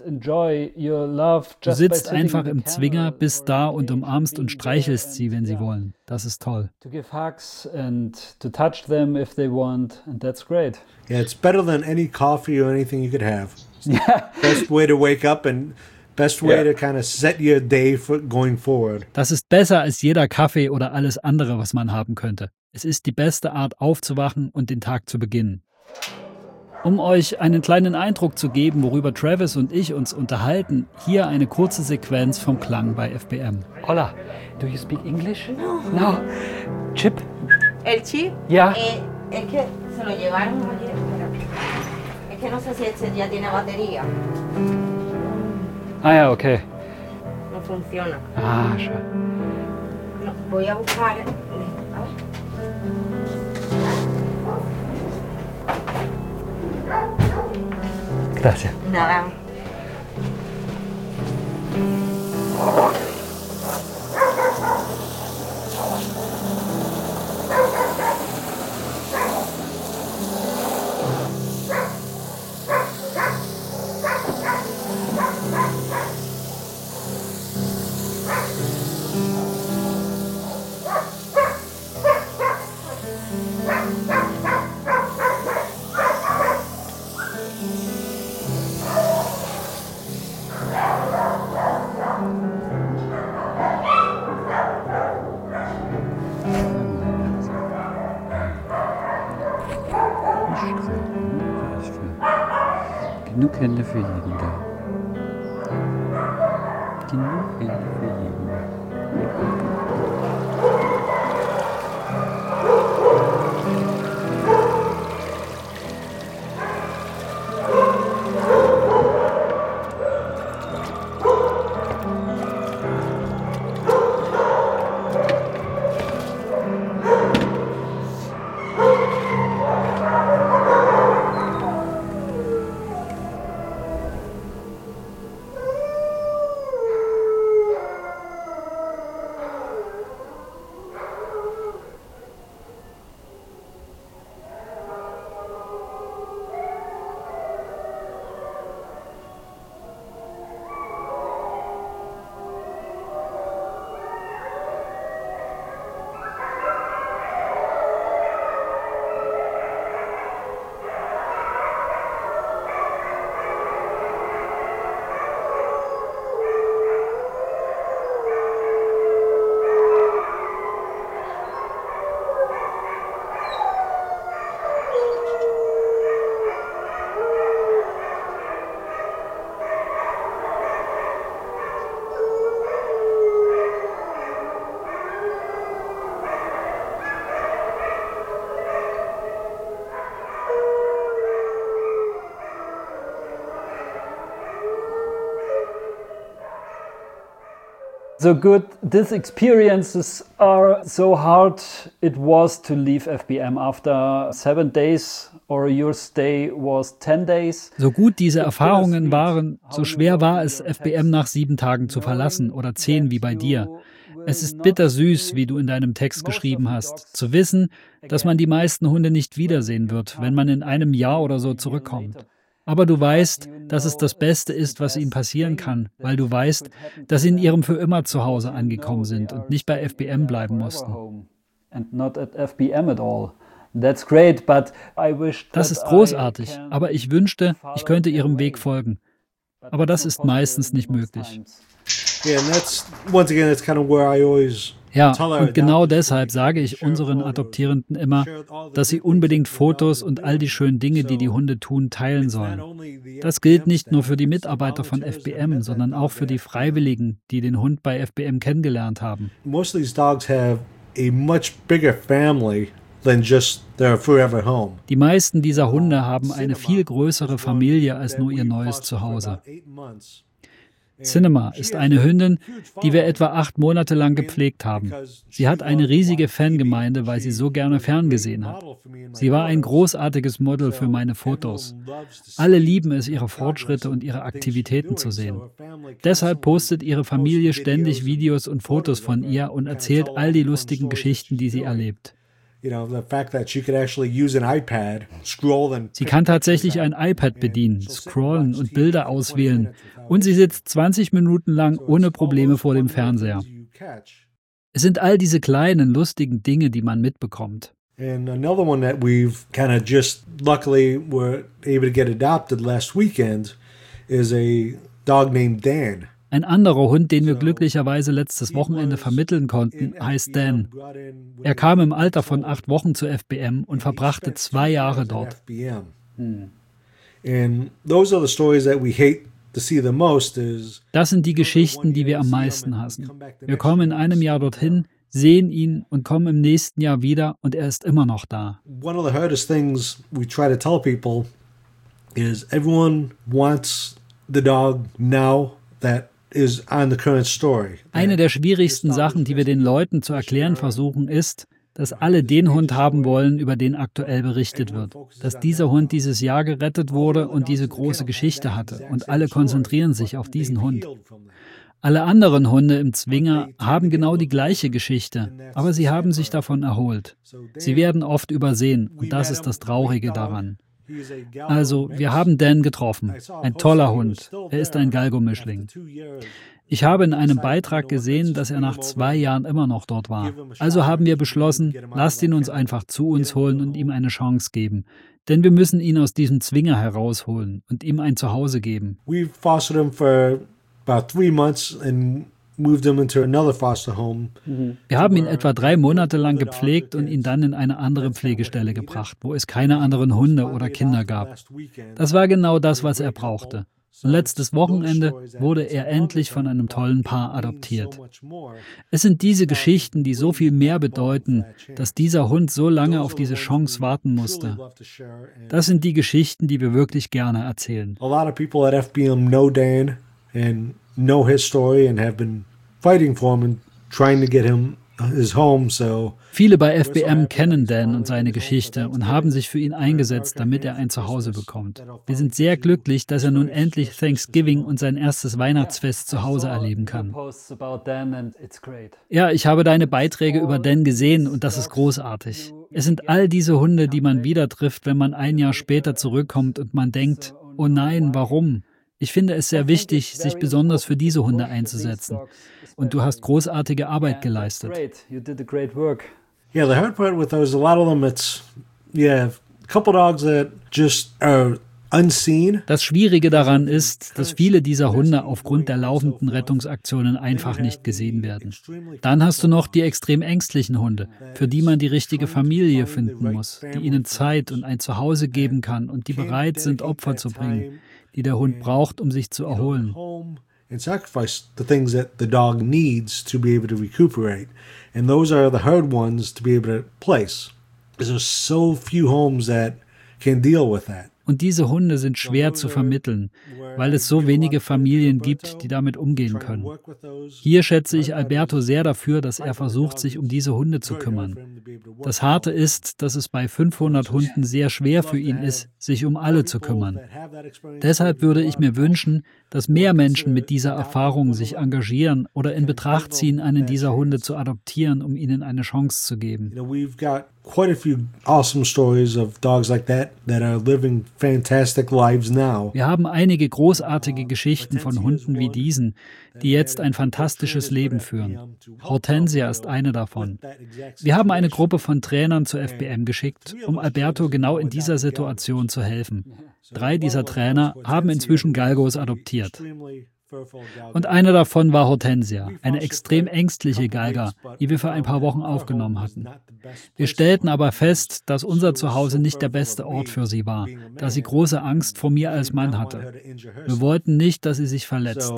Du sitzt einfach im Zwinger, bist da und umarmst und streichelst sie, wenn sie wollen. Das ist toll. To give hugs and to touch them if they want, and that's great. Yeah, it's better than any coffee or anything you could have. Yeah. Best way to wake up and best way yeah. to kind of set your day for going forward. Das ist besser als jeder Kaffee oder alles andere, was man haben könnte. Es ist die beste Art, aufzuwachen und den Tag zu beginnen. Um euch einen kleinen Eindruck zu geben, worüber Travis und ich uns unterhalten, hier eine kurze Sequenz vom Klang bei F B M. Hola, do you speak English? No. No. Chip? El chip? Ja. Eh, es que se lo llevaron ayer. Es que no sé si este ya tiene batería. Ah ja, okay. No funciona. Ah, schön. No, voy a buscar. A ver. Gracias. Nada. Genug Hände für jeden da. Genug Hände für jeden. So good, these experiences are so hard it was to leave F B M after seven days or your stay was ten days. So gut diese Erfahrungen waren, so schwer war es, F B M nach sieben Tagen zu verlassen oder zehn wie bei dir. Es ist bittersüß, wie du in deinem Text geschrieben hast, zu wissen, dass man die meisten Hunde nicht wiedersehen wird, wenn man in einem Jahr oder so zurückkommt. Aber du weißt, dass es das Beste ist, was ihnen passieren kann, weil du weißt, dass sie in ihrem für immer Zuhause angekommen sind und nicht bei F B M bleiben mussten. Das ist großartig, aber ich wünschte, ich könnte ihrem Weg folgen. Aber das ist meistens nicht möglich. Ja, und genau deshalb sage ich unseren Adoptierenden immer, dass sie unbedingt Fotos und all die schönen Dinge, die die Hunde tun, teilen sollen. Das gilt nicht nur für die Mitarbeiter von F B M, sondern auch für die Freiwilligen, die den Hund bei F B M kennengelernt haben. Most of these dogs have a much bigger family than just their forever home. Die meisten dieser Hunde haben eine viel größere Familie als nur ihr neues Zuhause. Cinema ist eine Hündin, die wir etwa acht Monate lang gepflegt haben. Sie hat eine riesige Fangemeinde, weil sie so gerne ferngesehen hat. Sie war ein großartiges Model für meine Fotos. Alle lieben es, ihre Fortschritte und ihre Aktivitäten zu sehen. Deshalb postet ihre Familie ständig Videos und Fotos von ihr und erzählt all die lustigen Geschichten, die sie erlebt. Sie kann tatsächlich ein iPad bedienen, scrollen und Bilder auswählen und sie sitzt zwanzig Minuten lang ohne Probleme vor dem Fernseher. Es sind all diese kleinen, lustigen Dinge, die man mitbekommt. And another one that we've kind of just luckily were able to get adopted last weekend is a dog named Dan. Ein anderer Hund, den wir glücklicherweise letztes Wochenende vermitteln konnten, heißt Dan. Er kam im Alter von acht Wochen zu F B M und verbrachte zwei Jahre dort. Das sind die Geschichten, die wir am meisten hassen. Wir kommen in einem Jahr dorthin, sehen ihn und kommen im nächsten Jahr wieder und er ist immer noch da. One of the hardest things we try to tell people is everyone wants the dog now that is on the current story. Eine der schwierigsten Sachen, die wir den Leuten zu erklären versuchen, ist, dass alle den Hund haben wollen, über den aktuell berichtet wird. Dass dieser Hund dieses Jahr gerettet wurde und diese große Geschichte hatte. Und alle konzentrieren sich auf diesen Hund. Alle anderen Hunde im Zwinger haben genau die gleiche Geschichte, aber sie haben sich davon erholt. Sie werden oft übersehen und das ist das Traurige daran. Also, wir haben Dan getroffen. Ein toller Hund. Er ist ein Galgo-Mischling. Ich habe in einem Beitrag gesehen, dass er nach zwei Jahren immer noch dort war. Also haben wir beschlossen, lasst ihn uns einfach zu uns holen und ihm eine Chance geben. Denn wir müssen ihn aus diesem Zwinger herausholen und ihm ein Zuhause geben. We fostered him for about three months and moved him into another foster home. Wir haben ihn etwa drei Monate lang gepflegt und ihn dann in eine andere Pflegestelle gebracht, wo es keine anderen Hunde oder Kinder gab. Das war genau das, was er brauchte. Und letztes Wochenende wurde er endlich von einem tollen Paar adoptiert. Es sind diese Geschichten, die so viel mehr bedeuten, dass dieser Hund so lange auf diese Chance warten musste. Das sind die Geschichten, die wir wirklich gerne erzählen. A lot of people at F B M know Dan and know his story and have been fighting for him and trying to get him his home, so Viele bei F B M kennen Dan und seine Geschichte und haben sich für ihn eingesetzt, damit er ein Zuhause bekommt. Wir sind sehr glücklich, dass er nun endlich Thanksgiving und sein erstes Weihnachtsfest zu Hause erleben kann. Ja, ich habe deine Beiträge über Dan gesehen und das ist großartig. Es sind all diese Hunde, die man wieder trifft, wenn man ein Jahr später zurückkommt und man denkt, oh nein, warum? Ich finde es sehr wichtig, sich besonders für diese Hunde einzusetzen. Und du hast großartige Arbeit geleistet. yeah, the hard part with those, a lot of them, it's yeah, a couple dogs that just are unseen. Das Schwierige daran ist, dass viele dieser Hunde aufgrund der laufenden Rettungsaktionen einfach nicht gesehen werden. Dann hast du noch die extrem ängstlichen Hunde, für die man die richtige Familie finden muss, die ihnen Zeit und ein Zuhause geben kann und die bereit sind, Opfer zu bringen, die der Hund braucht, um sich zu erholen. And sacrifice the things that the dog needs to be able to recuperate. And those are the hard ones to be able to place. There's so few homes that can deal with that. Und diese Hunde sind schwer zu vermitteln, weil es so wenige Familien gibt, die damit umgehen können. Hier schätze ich Alberto sehr dafür, dass er versucht, sich um diese Hunde zu kümmern. Das Harte ist, dass es bei fünfhundert Hunden sehr schwer für ihn ist, sich um alle zu kümmern. Deshalb würde ich mir wünschen, dass mehr Menschen mit dieser Erfahrung sich engagieren oder in Betracht ziehen, einen dieser Hunde zu adoptieren, um ihnen eine Chance zu geben. Quite a few awesome stories of dogs like that that are living fantastic lives now. Wir haben einige großartige Geschichten von Hunden wie diesen, die jetzt ein fantastisches Leben führen. Hortensia ist eine davon. Wir haben eine Gruppe von Trainern zur F B M geschickt, um Alberto genau in dieser Situation zu helfen. Drei dieser Trainer haben inzwischen Galgos adoptiert. Und einer davon war Hortensia, eine extrem ängstliche Galga, die wir für ein paar Wochen aufgenommen hatten. Wir stellten aber fest, dass unser Zuhause nicht der beste Ort für sie war, da sie große Angst vor mir als Mann hatte. Wir wollten nicht, dass sie sich verletzt.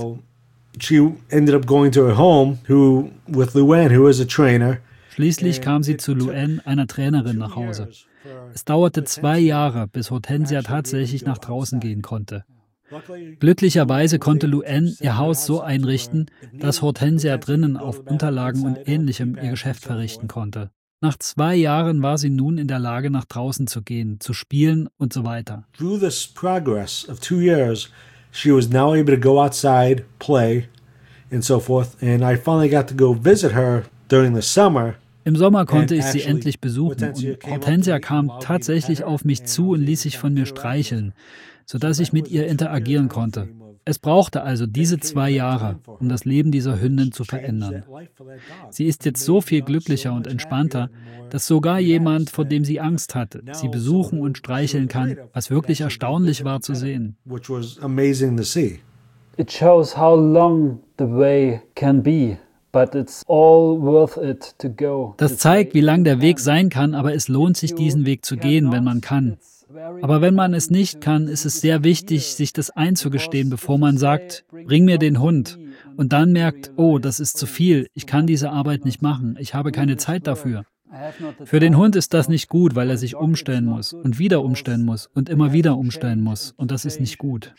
Schließlich kam sie zu Luann, einer Trainerin, nach Hause. Es dauerte zwei Jahre, bis Hortensia tatsächlich nach draußen gehen konnte. Glücklicherweise konnte Luann ihr Haus so einrichten, dass Hortensia drinnen auf Unterlagen und Ähnlichem ihr Geschäft verrichten konnte. Nach zwei Jahren war sie nun in der Lage, nach draußen zu gehen, zu spielen und so weiter. Through this progress of two years, she was now able to go outside, play, and so forth. And I finally got to go visit her during the summer. Im Sommer konnte ich sie endlich besuchen und Hortensia kam tatsächlich auf mich zu und ließ sich von mir streicheln, sodass ich mit ihr interagieren konnte. Es brauchte also diese zwei Jahre, um das Leben dieser Hündin zu verändern. Sie ist jetzt so viel glücklicher und entspannter, dass sogar jemand, vor dem sie Angst hatte, sie besuchen und streicheln kann, was wirklich erstaunlich war zu sehen. It shows how long the way can be. But it's all worth it to go. Das zeigt, wie lang der Weg sein kann, aber es lohnt sich, diesen Weg zu gehen, wenn man kann. Aber wenn man es nicht kann, ist es sehr wichtig, sich das einzugestehen, bevor man sagt, bring mir den Hund. Und dann merkt, oh, das ist zu viel, ich kann diese Arbeit nicht machen, ich habe keine Zeit dafür. Für den Hund ist das nicht gut, weil er sich umstellen muss und wieder umstellen muss und immer wieder umstellen muss. Und das ist nicht gut.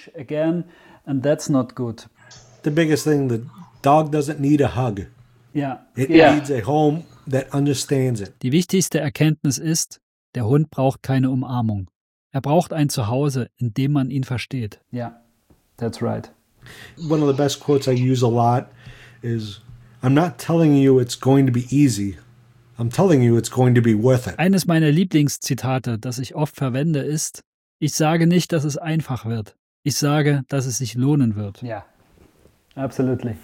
The biggest thing, the dog doesn't need a hug. Yeah. It Yeah. needs a home that understands it. Die wichtigste Erkenntnis ist, der Hund braucht keine Umarmung. Er braucht ein Zuhause, in dem man ihn versteht. Yeah, that's right. One of the best quotes I use a lot is, I'm not telling you it's going to be easy. I'm telling you it's going to be worth it. Eines meiner Lieblingszitate, das ich oft verwende, ist, ich sage nicht, dass es einfach wird. Ich sage, dass es sich lohnen wird. Yeah, absolutely.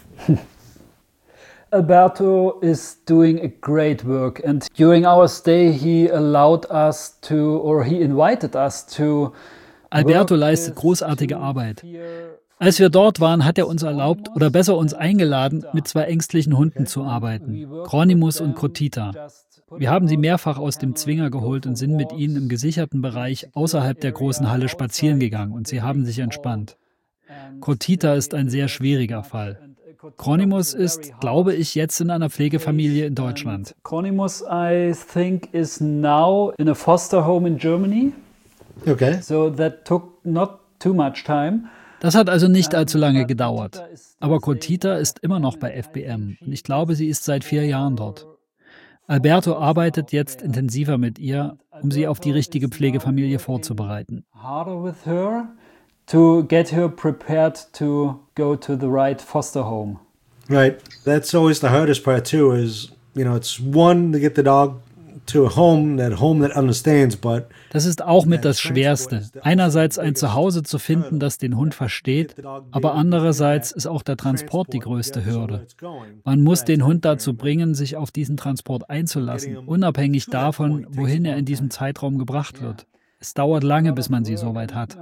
Alberto is doing a great work, and during our stay he allowed us to, or he invited us to. Alberto leistet großartige Arbeit. Als wir dort waren, hat er uns erlaubt, oder besser uns eingeladen, mit zwei ängstlichen Hunden zu arbeiten, Chronimus und Cotita. Wir haben sie mehrfach aus dem Zwinger geholt und sind mit ihnen im gesicherten Bereich außerhalb der großen Halle spazieren gegangen und sie haben sich entspannt. Cotita ist ein sehr schwieriger Fall. Chronimus ist, glaube ich, jetzt in einer Pflegefamilie in Deutschland. Chronimus, I think, is now in a foster home in Germany. Okay. So that took not too much time. Das hat also nicht allzu lange gedauert. Aber Cotita ist immer noch bei F B M und ich glaube, sie ist seit vier Jahren dort. Alberto arbeitet jetzt intensiver mit ihr, um sie auf die richtige Pflegefamilie vorzubereiten. Harder with her to get her prepared to go to the right foster home. Right. That's always the hardest part too, is, you know, it's one to get the dog to a home, that home that understands, but das ist auch mit das Schwerste. Einerseits ein Zuhause zu finden, das den Hund versteht, aber andererseits ist auch der Transport die größte Hürde. Man muss den Hund dazu bringen, sich auf diesen Transport einzulassen, unabhängig davon, wohin er in diesem Zeitraum gebracht wird. Es dauert lange, bis man sie so weit hat.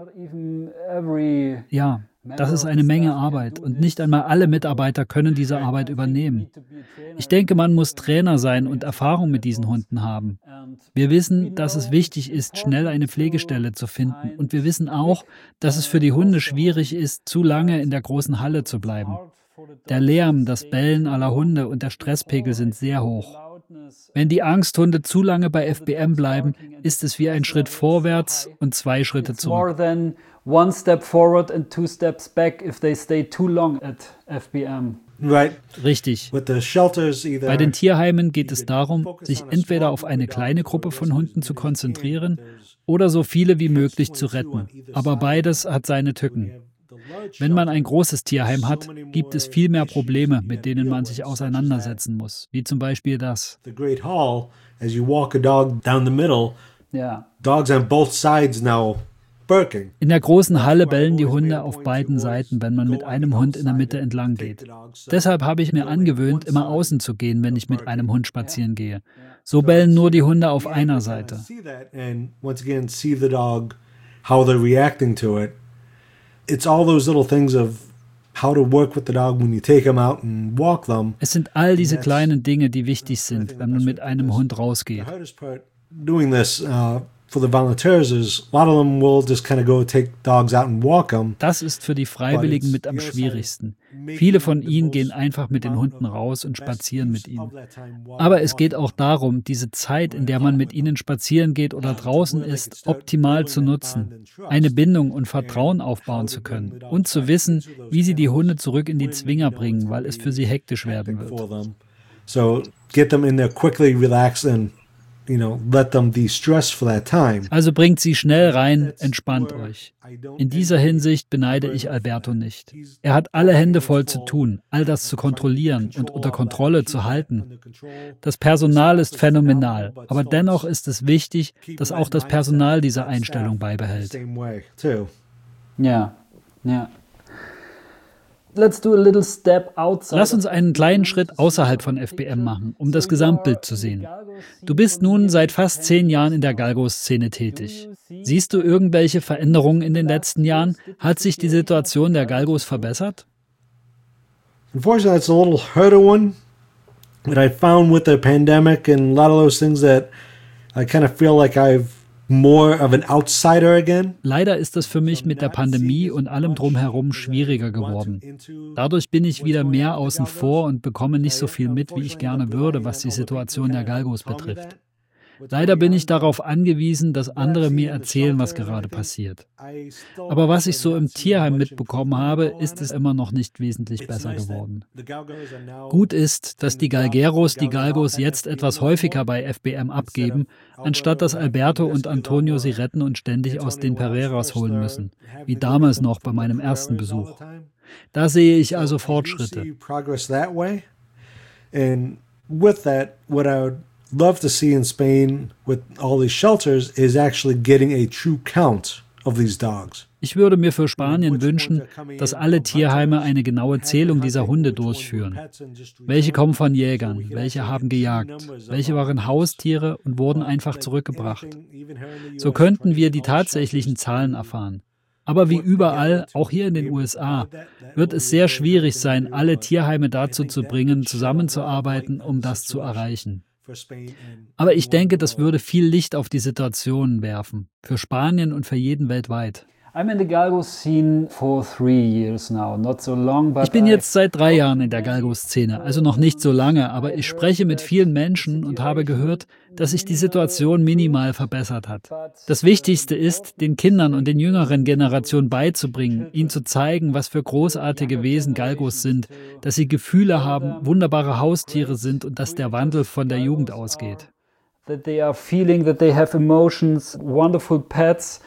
Ja, das ist eine Menge Arbeit und nicht einmal alle Mitarbeiter können diese Arbeit übernehmen. Ich denke, man muss Trainer sein und Erfahrung mit diesen Hunden haben. Wir wissen, dass es wichtig ist, schnell eine Pflegestelle zu finden und wir wissen auch, dass es für die Hunde schwierig ist, zu lange in der großen Halle zu bleiben. Der Lärm, das Bellen aller Hunde und der Stresspegel sind sehr hoch. Wenn die Angsthunde zu lange bei F B M bleiben, ist es wie ein Schritt vorwärts und zwei Schritte More zurück. than one step forward and two steps back if they stay too long at F B M. Right. Richtig. With the shelters, either Bei den Tierheimen geht es darum, sich entweder auf eine kleine Gruppe von Hunden zu konzentrieren oder so viele wie möglich zu retten. Aber beides hat seine Tücken. Wenn man ein großes Tierheim hat, gibt es viel mehr Probleme, mit denen man sich auseinandersetzen muss, wie zum Beispiel das. the Great Hall, as you walk a dog down the middle, Yeah. dogs on both sides now barking. In der großen Halle bellen die Hunde auf beiden Seiten, wenn man mit einem Hund in der Mitte entlang geht. Deshalb habe ich mir angewöhnt, immer außen zu gehen, wenn ich mit einem Hund spazieren gehe. So bellen nur die Hunde auf einer Seite. See that, and once again, see the dog, how they're reacting to it. It's all those little things of how to work with the dog when you take them out and walk them. Es sind all diese kleinen Dinge, die wichtig sind, wenn man mit einem Hund rausgeht. The hardest part doing this uh, for the volunteers is a lot of them will just kind of go take dogs out and walk them. Das ist für die Freiwilligen mit am schwierigsten. Viele von ihnen gehen einfach mit den Hunden raus und spazieren mit ihnen. Aber es geht auch darum, diese Zeit, in der man mit ihnen spazieren geht oder draußen ist, optimal zu nutzen, eine Bindung und Vertrauen aufbauen zu können und zu wissen, wie sie die Hunde zurück in die Zwinger bringen, weil es für sie hektisch werden wird. for them. So get them in there quickly, relax, and you know let them de-stress for that time. Also bringt sie schnell rein, entspannt euch. In dieser Hinsicht beneide ich Alberto nicht. Er hat alle Hände voll zu tun, all das zu kontrollieren und unter Kontrolle zu halten. Das Personal ist phänomenal, aber dennoch ist es wichtig, dass auch das Personal diese Einstellung beibehält. Same way too. Yeah. Yeah. Let's do a little step outside. Lass uns einen kleinen Schritt außerhalb von F B M machen, um das Gesamtbild zu sehen. Du bist nun seit fast zehn Jahren in der Galgo-Szene tätig. Siehst du irgendwelche Veränderungen in den letzten Jahren? Hat sich die Situation der Galgos verbessert? Unfortunately, it's a little harder one that I found with the pandemic and a lot of those things that I kind of feel like I've more of an outsider again. Leider ist es für mich mit der Pandemie und allem drumherum schwieriger geworden. Dadurch bin ich wieder mehr außen vor und bekomme nicht so viel mit, wie ich gerne würde, was die Situation der Galgos betrifft. Leider bin ich darauf angewiesen, dass andere mir erzählen, was gerade passiert. Aber was ich so im Tierheim mitbekommen habe, ist es immer noch nicht wesentlich besser geworden. Gut ist, dass die Galgeros die Galgos jetzt etwas häufiger bei F B M abgeben, anstatt dass Alberto und Antonio sie retten und ständig aus den Pereiras holen müssen, wie damals noch bei meinem ersten Besuch. Da sehe ich also Fortschritte. And with that, what I would love to see in Spain with all these shelters is actually getting a true count of these dogs. Ich würde mir für Spanien wünschen, dass alle Tierheime eine genaue Zählung dieser Hunde durchführen. Welche kommen von Jägern? Welche haben gejagt? Welche waren Haustiere und wurden einfach zurückgebracht? So könnten wir die tatsächlichen Zahlen erfahren. Aber wie überall, auch hier in den U S A, wird es sehr schwierig sein, alle Tierheime dazu zu bringen, zusammenzuarbeiten, um das zu erreichen. Aber ich denke, das würde viel Licht auf die Situation werfen, für Spanien und für jeden weltweit. I'm in the Galgo scene for three years now, not so long, but Ich bin jetzt seit drei Jahren in der Galgo-Szene, also noch nicht so lange, aber ich spreche mit vielen Menschen und habe gehört, dass sich die Situation minimal verbessert hat. Das Wichtigste ist, den Kindern und den jüngeren Generationen beizubringen, ihnen zu zeigen, was für großartige Wesen Galgos sind, dass sie Gefühle haben, wunderbare Haustiere sind und dass der Wandel von der Jugend ausgeht. that they are feeling, that they have emotions, wonderful pets,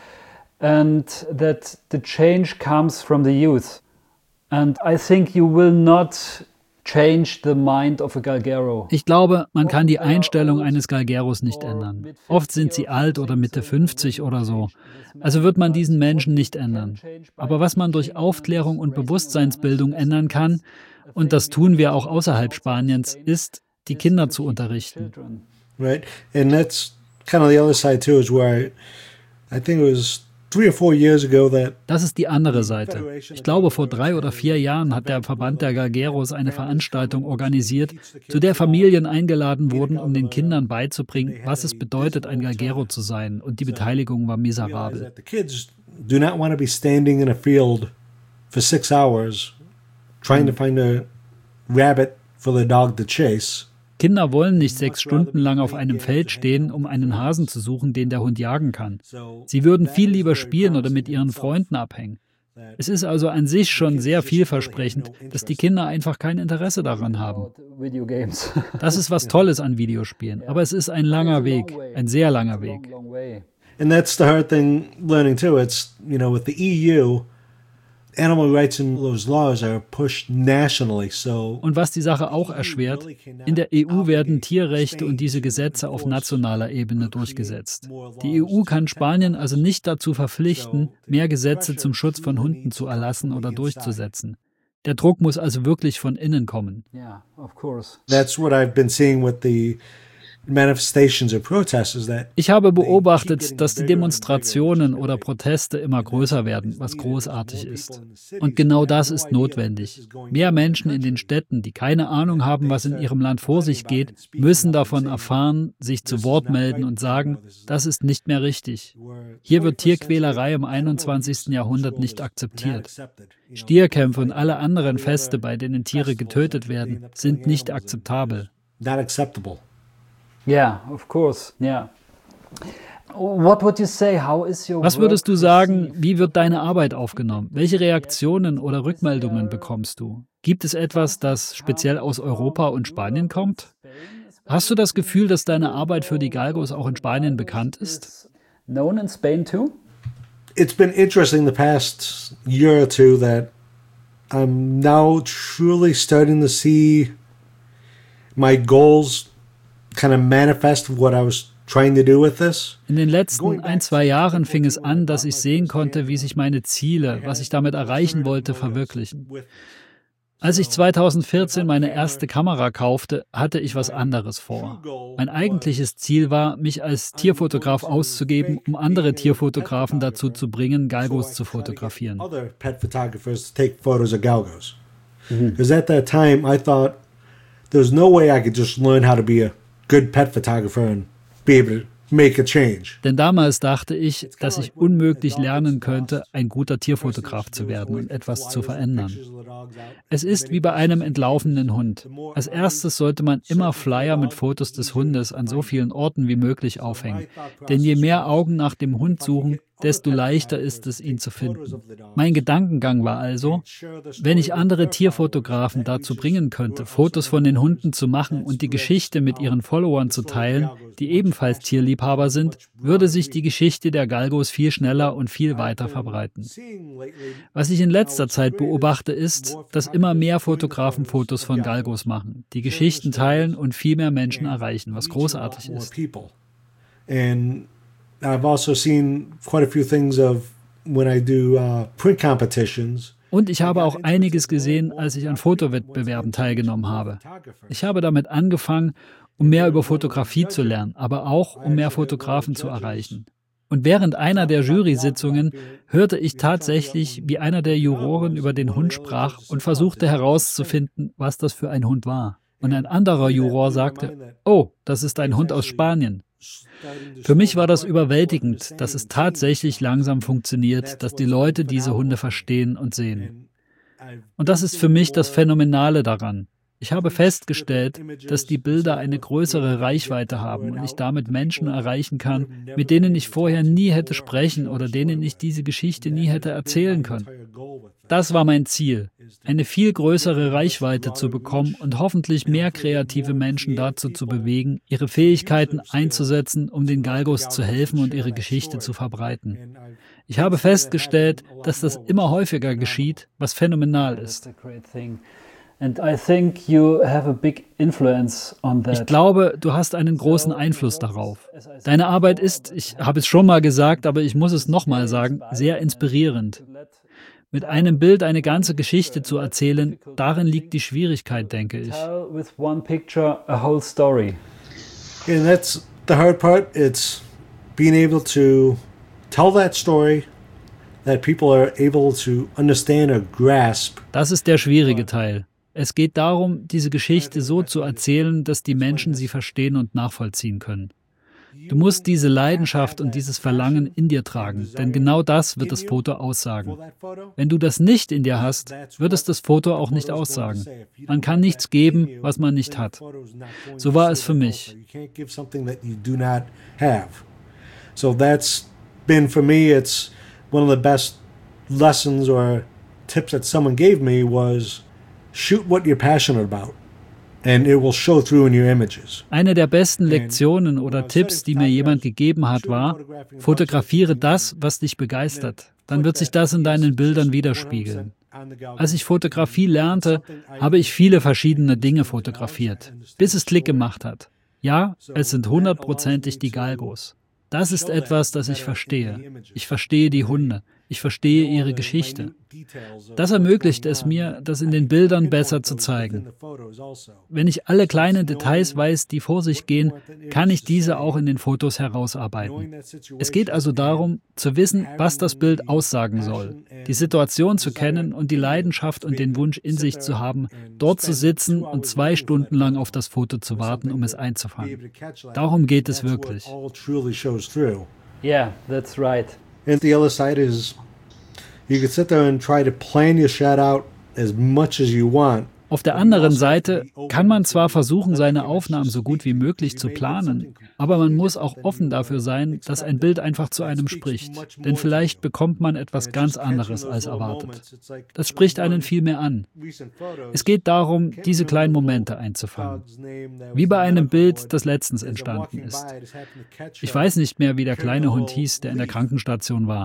and that the change comes from the youth. And I think you will not change the mind of a Galgero. Ich glaube, man kann die Einstellung eines Galgeros nicht ändern. Oft sind sie alt oder Mitte fünfzig oder so. Also wird man diesen Menschen nicht ändern. Aber was man durch Aufklärung und Bewusstseinsbildung ändern kann, und das tun wir auch außerhalb Spaniens, ist, die Kinder zu unterrichten. Right, and that's kind of the other side too, is where I, I think it was three or four years ago that Das ist die andere Seite. Ich glaube, vor drei oder vier Jahren hat der Verband der Galgeros eine Veranstaltung organisiert, zu der Familien eingeladen wurden, um den Kindern beizubringen, was es bedeutet, ein Galgero zu sein. Und die Beteiligung war miserabel. that the kids do not want to be standing in a field for six hours trying to find a rabbit for the dog to chase. Kinder wollen nicht sechs Stunden lang auf einem Feld stehen, um einen Hasen zu suchen, den der Hund jagen kann. Sie würden viel lieber spielen oder mit ihren Freunden abhängen. Es ist also an sich schon sehr vielversprechend, dass die Kinder einfach kein Interesse daran haben. Das ist was Tolles an Videospielen, aber es ist ein langer Weg, ein sehr langer Weg. And that's the hard thing learning too. It's, you know, with the E U, animal rights and those laws are pushed nationally. So Und was die Sache auch erschwert, in der E U werden Tierrechte und diese Gesetze auf nationaler Ebene durchgesetzt. Die E U kann Spanien also nicht dazu verpflichten, mehr Gesetze zum Schutz von Hunden zu erlassen oder durchzusetzen. Der Druck muss also wirklich von innen kommen. Yeah, of course. that's what I've been seeing with the manifestations or protests is that Ich habe beobachtet, dass die Demonstrationen oder Proteste immer größer werden, was großartig ist. Und genau das ist notwendig. Mehr Menschen in den Städten, die keine Ahnung haben, was in ihrem Land vor sich geht, müssen davon erfahren, sich zu Wort melden und sagen, das ist nicht mehr richtig. Hier wird Tierquälerei im einundzwanzigsten Jahrhundert nicht akzeptiert. Stierkämpfe und alle anderen Feste, bei denen Tiere getötet werden, sind nicht akzeptabel. not acceptable. Yeah, of course. Yeah. What would you say? How is your Was würdest du work sagen, received? wie wird deine Arbeit aufgenommen? Welche Reaktionen oder Rückmeldungen bekommst du? Gibt es etwas, das speziell aus Europa und Spanien kommt? Hast du das Gefühl, dass deine Arbeit für die Galgos auch in Spanien bekannt ist? Known in Spain too? It's been interesting the past year or two that I'm now truly starting to see my goals kind of manifest what I was trying to do with this. In den letzten ein, zwei Jahren fing es an, dass ich sehen konnte, wie sich meine Ziele, was ich damit erreichen wollte, verwirklichen. Als ich zweitausendvierzehn meine erste Kamera kaufte, hatte ich was anderes vor. Mein eigentliches Ziel war, mich als Tierfotograf auszugeben, um andere Tierfotografen dazu zu bringen, Galgos zu fotografieren. Other pet photographers to take photos of galgos. Because at that time I thought there's no way I could just learn how to be a good pet photographer and be able to make a change. Denn damals dachte ich, dass ich unmöglich lernen könnte, ein guter Tierfotograf zu werden und etwas zu verändern. Es ist wie bei einem entlaufenen Hund. Als erstes sollte man immer Flyer mit Fotos des Hundes an so vielen Orten wie möglich aufhängen. Denn je mehr Augen nach dem Hund suchen, desto leichter ist es, ihn zu finden. Mein Gedankengang war also, wenn ich andere Tierfotografen dazu bringen könnte, Fotos von den Hunden zu machen und die Geschichte mit ihren Followern zu teilen, die ebenfalls Tierliebhaber sind, würde sich die Geschichte der Galgos viel schneller und viel weiter verbreiten. Was ich in letzter Zeit beobachte, ist, dass immer mehr Fotografen Fotos von Galgos machen, die Geschichten teilen und viel mehr Menschen erreichen, was großartig ist. And I've also seen quite a few things of when I do uh, print competitions. Und ich habe auch einiges gesehen, als ich an Fotowettbewerben teilgenommen habe. Ich habe damit angefangen, um mehr über Fotografie zu lernen, aber auch, um mehr Fotografen zu erreichen. Und während einer der Jury-Sitzungen hörte ich tatsächlich, wie einer der Juroren über den Hund sprach und versuchte herauszufinden, was das für ein Hund war. Und ein anderer Juror sagte, oh, das ist ein Hund aus Spanien. Für mich war das überwältigend, dass es tatsächlich langsam funktioniert, dass die Leute diese Hunde verstehen und sehen. Und das ist für mich das Phänomenale daran. Ich habe festgestellt, dass die Bilder eine größere Reichweite haben und ich damit Menschen erreichen kann, mit denen ich vorher nie hätte sprechen oder denen ich diese Geschichte nie hätte erzählen können. Das war mein Ziel, eine viel größere Reichweite zu bekommen und hoffentlich mehr kreative Menschen dazu zu bewegen, ihre Fähigkeiten einzusetzen, um den Galgos zu helfen und ihre Geschichte zu verbreiten. Ich habe festgestellt, dass das immer häufiger geschieht, was phänomenal ist. And I think you have a big influence on that. Ich glaube, du hast einen großen Einfluss darauf. Deine Arbeit ist, ich habe es schon mal gesagt, aber ich muss es nochmal sagen, sehr inspirierend. Mit einem Bild eine ganze Geschichte zu erzählen, darin liegt die Schwierigkeit, denke ich. Tell with one picture a whole story. And that's the hard part. It's being able to tell that story that people are able to understand or grasp. Das ist der schwierige Teil. Es geht darum, diese Geschichte so zu erzählen, dass die Menschen sie verstehen und nachvollziehen können. Du musst diese Leidenschaft und dieses Verlangen in dir tragen, denn genau das wird das Foto aussagen. Wenn du das nicht in dir hast, wird es das Foto auch nicht aussagen. Man kann nichts geben, was man nicht hat. So war es für mich. So that's been for me, it's one of the best lessons or tips that someone gave me was shoot what you're passionate about. And it will show through in your images. Eine der besten Lektionen oder Tipps, die mir jemand gegeben hat, war: Fotografiere das, was dich begeistert. Dann wird sich das in deinen Bildern widerspiegeln. Als ich Fotografie lernte, habe ich viele verschiedene Dinge fotografiert, bis es Klick gemacht hat. Ja, es sind hundertprozentig die Galgos. Das ist etwas, das ich verstehe. Ich verstehe die Hunde. Ich verstehe ihre Geschichte. Das ermöglicht es mir, das in den Bildern besser zu zeigen. Wenn ich alle kleinen Details weiß, die vor sich gehen, kann ich diese auch in den Fotos herausarbeiten. Es geht also darum, zu wissen, was das Bild aussagen soll, die Situation zu kennen und die Leidenschaft und den Wunsch in sich zu haben, dort zu sitzen und zwei Stunden lang auf das Foto zu warten, um es einzufangen. Darum geht es wirklich. Yeah, that's right. And the other side is you can sit there and try to plan your shot out as much as you want. Auf der anderen Seite kann man zwar versuchen, seine Aufnahmen so gut wie möglich zu planen, aber man muss auch offen dafür sein, dass ein Bild einfach zu einem spricht. Denn vielleicht bekommt man etwas ganz anderes als erwartet. Das spricht einen viel mehr an. Es geht darum, diese kleinen Momente einzufangen. Wie bei einem Bild, das letztens entstanden ist. Ich weiß nicht mehr, wie der kleine Hund hieß, der in der Krankenstation war.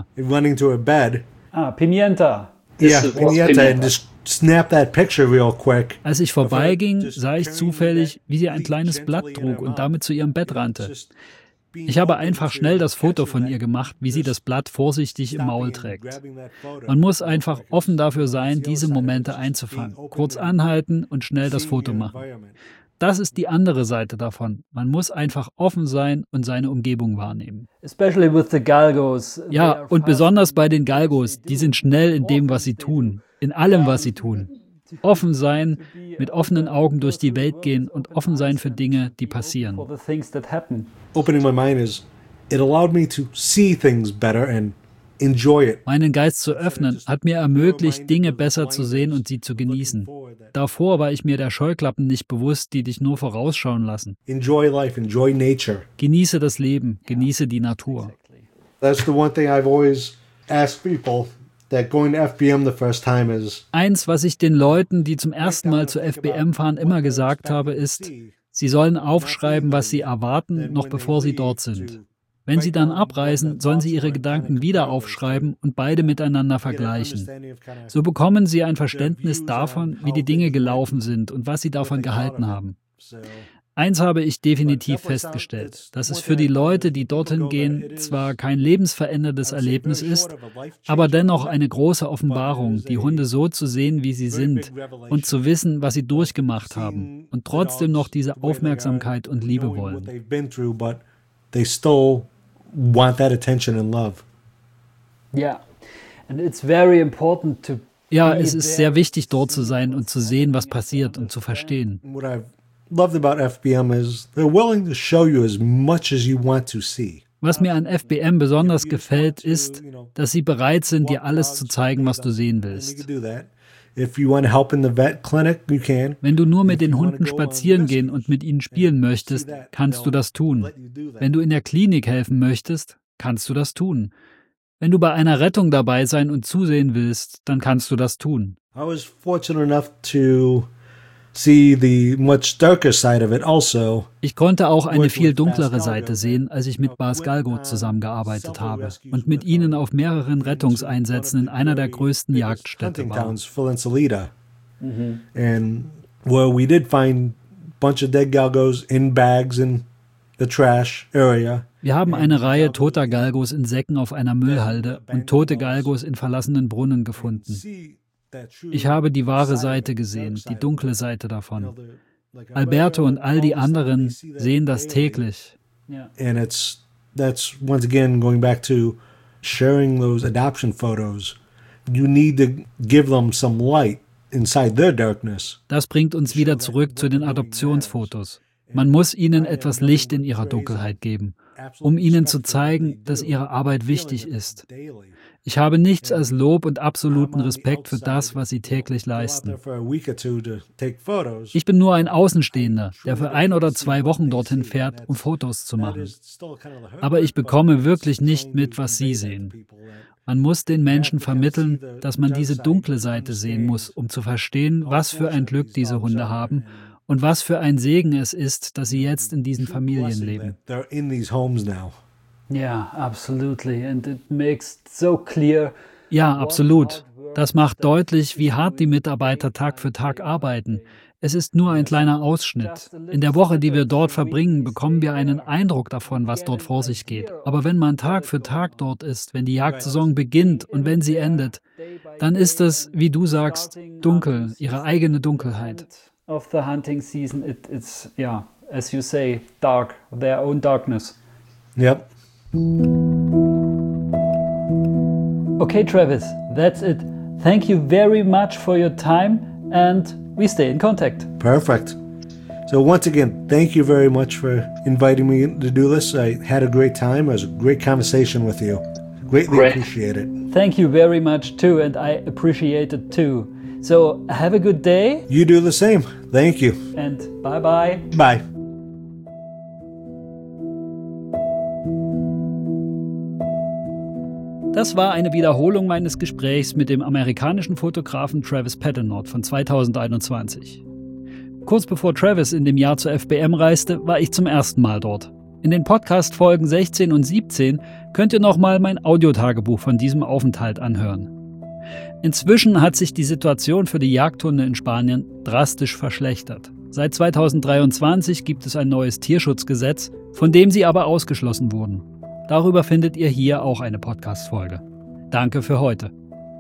Ah, Pimienta. Yeah, Pimienta, and just snap that picture real quick. Als ich vorbeiging, sah ich zufällig, wie sie ein kleines Blatt trug und damit zu ihrem Bett rannte. Ich habe einfach schnell das Foto von ihr gemacht, wie sie das Blatt vorsichtig im Maul trägt. Man muss einfach offen dafür sein, diese Momente einzufangen, kurz anhalten und schnell das Foto machen. Das ist die andere Seite davon. Man muss einfach offen sein und seine Umgebung wahrnehmen. Especially with the Galgos. Ja, und besonders bei den Galgos, die sind schnell in dem, was sie tun, in allem, was sie tun. Offen sein, mit offenen Augen durch die Welt gehen und offen sein für Dinge, die passieren. Opening my mind is, it allowed me to see things better and enjoy it. Meinen Geist zu öffnen, hat mir ermöglicht, Dinge besser zu sehen und sie zu genießen. Davor war ich mir der Scheuklappen nicht bewusst, die dich nur vorausschauen lassen. Enjoy life, enjoy nature. Genieße das Leben, genieße die Natur. That's the one thing I've always asked people that going to F B M the first time is. Eins, was ich den Leuten, die zum ersten Mal zur F B M fahren, immer gesagt habe, ist, sie sollen aufschreiben, was sie erwarten, noch bevor sie dort sind. Wenn sie dann abreisen, sollen sie ihre Gedanken wieder aufschreiben und beide miteinander vergleichen. So bekommen sie ein Verständnis davon, wie die Dinge gelaufen sind und was sie davon gehalten haben. Eins habe ich definitiv festgestellt, dass es für die Leute, die dorthin gehen, zwar kein lebensveränderndes Erlebnis ist, aber dennoch eine große Offenbarung, die Hunde so zu sehen, wie sie sind und zu wissen, was sie durchgemacht haben und trotzdem noch diese Aufmerksamkeit und Liebe wollen. They still want that attention and love. Yeah, and it's very important to. Ja, es ist sehr wichtig, dort zu sein und zu sehen, was passiert und zu verstehen. What I've loved about F B M is they're willing to show you as much as you want to see. Was mir an F B M besonders gefällt, ist, dass sie bereit sind, dir alles zu zeigen, was du sehen willst. Wenn du nur mit den Hunden spazieren gehen und mit ihnen spielen möchtest, kannst du das tun. Wenn du in der Klinik helfen möchtest, kannst du das tun. Wenn du bei einer Rettung dabei sein und zusehen willst, dann kannst du das tun. I was fortunate enough to see the much darker side of it also. Ich konnte auch eine viel dunklere Seite sehen, als ich mit Bas Galgo zusammengearbeitet habe und mit ihnen auf mehreren Rettungseinsätzen in einer der größten Jagdstädte war. Mhm. And where we did find a bunch of dead galgos in bags in the trash area. Wir haben eine Reihe toter Galgos in Säcken auf einer Müllhalde und tote Galgos in verlassenen Brunnen gefunden. Ich habe die wahre Seite gesehen, die dunkle Seite davon. Alberto und all die anderen sehen das täglich. And it's that's once again going back to sharing those adoption photos. You need to give them some light inside their darkness. Das bringt uns wieder zurück zu den Adoptionsfotos. Man muss ihnen etwas Licht in ihrer Dunkelheit geben, um ihnen zu zeigen, dass ihre Arbeit wichtig ist. Ich habe nichts als Lob und absoluten Respekt für das, was sie täglich leisten. Ich bin nur ein Außenstehender, der für ein oder zwei Wochen dorthin fährt, um Fotos zu machen. Aber ich bekomme wirklich nicht mit, was sie sehen. Man muss den Menschen vermitteln, dass man diese dunkle Seite sehen muss, um zu verstehen, was für ein Glück diese Hunde haben und was für ein Segen es ist, dass sie jetzt in diesen Familien leben. Yeah, absolutely. And it makes so clear. Ja, absolut. Das macht deutlich, wie hart die Mitarbeiter Tag für Tag arbeiten. Es ist nur ein kleiner Ausschnitt. In der Woche, die wir dort verbringen, bekommen wir einen Eindruck davon, was dort vor sich geht. Aber wenn man Tag für Tag dort ist, wenn die Jagdsaison beginnt und wenn sie endet, dann ist es, wie du sagst, dunkel, ihre eigene Dunkelheit. Of the hunting season, it, it's, yeah, as you say, dark, their own darkness. Yep. Okay, Travis, that's it. Thank you very much for your time, and we stay in contact. Perfect. So once again, thank you very much for inviting me to do this. I had a great time. It was a great conversation with you. Greatly Great. appreciate it. Thank you very much too, and I appreciate it too. So have a good day. You do the same. Thank you. And bye-bye. Bye. Das war eine Wiederholung meines Gesprächs mit dem amerikanischen Fotografen Travis Patternord von zweitausendeinundzwanzig. Kurz bevor Travis in dem Jahr zur F B M reiste, war ich zum ersten Mal dort. In den Podcast-Folgen sechzehn und siebzehn könnt ihr nochmal mein Audiotagebuch von diesem Aufenthalt anhören. Inzwischen hat sich die Situation für die Jagdhunde in Spanien drastisch verschlechtert. Seit zweitausenddreiundzwanzig gibt es ein neues Tierschutzgesetz, von dem sie aber ausgeschlossen wurden. Darüber findet ihr hier auch eine Podcast-Folge. Danke für heute.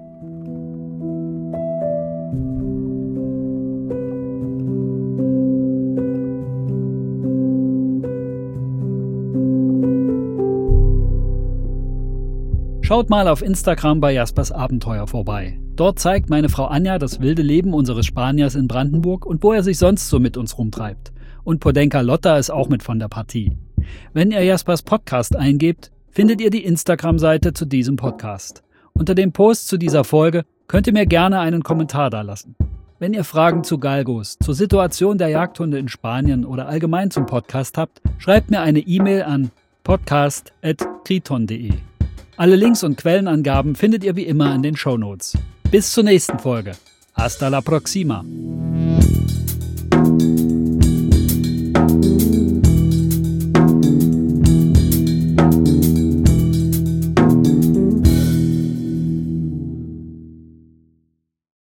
Schaut mal auf Instagram bei Jaspers Abenteuer vorbei. Dort zeigt meine Frau Anja das wilde Leben unseres Spaniers in Brandenburg und wo er sich sonst so mit uns rumtreibt. Und Podenka Lotta ist auch mit von der Partie. Wenn ihr Jaspers Podcast eingebt, findet ihr die Instagram-Seite zu diesem Podcast. Unter dem Post zu dieser Folge könnt ihr mir gerne einen Kommentar dalassen. Wenn ihr Fragen zu Galgos, zur Situation der Jagdhunde in Spanien oder allgemein zum Podcast habt, schreibt mir eine E-Mail an podcast at kriton punkt de. Alle Links und Quellenangaben findet ihr wie immer in den Shownotes. Bis zur nächsten Folge. Hasta la próxima.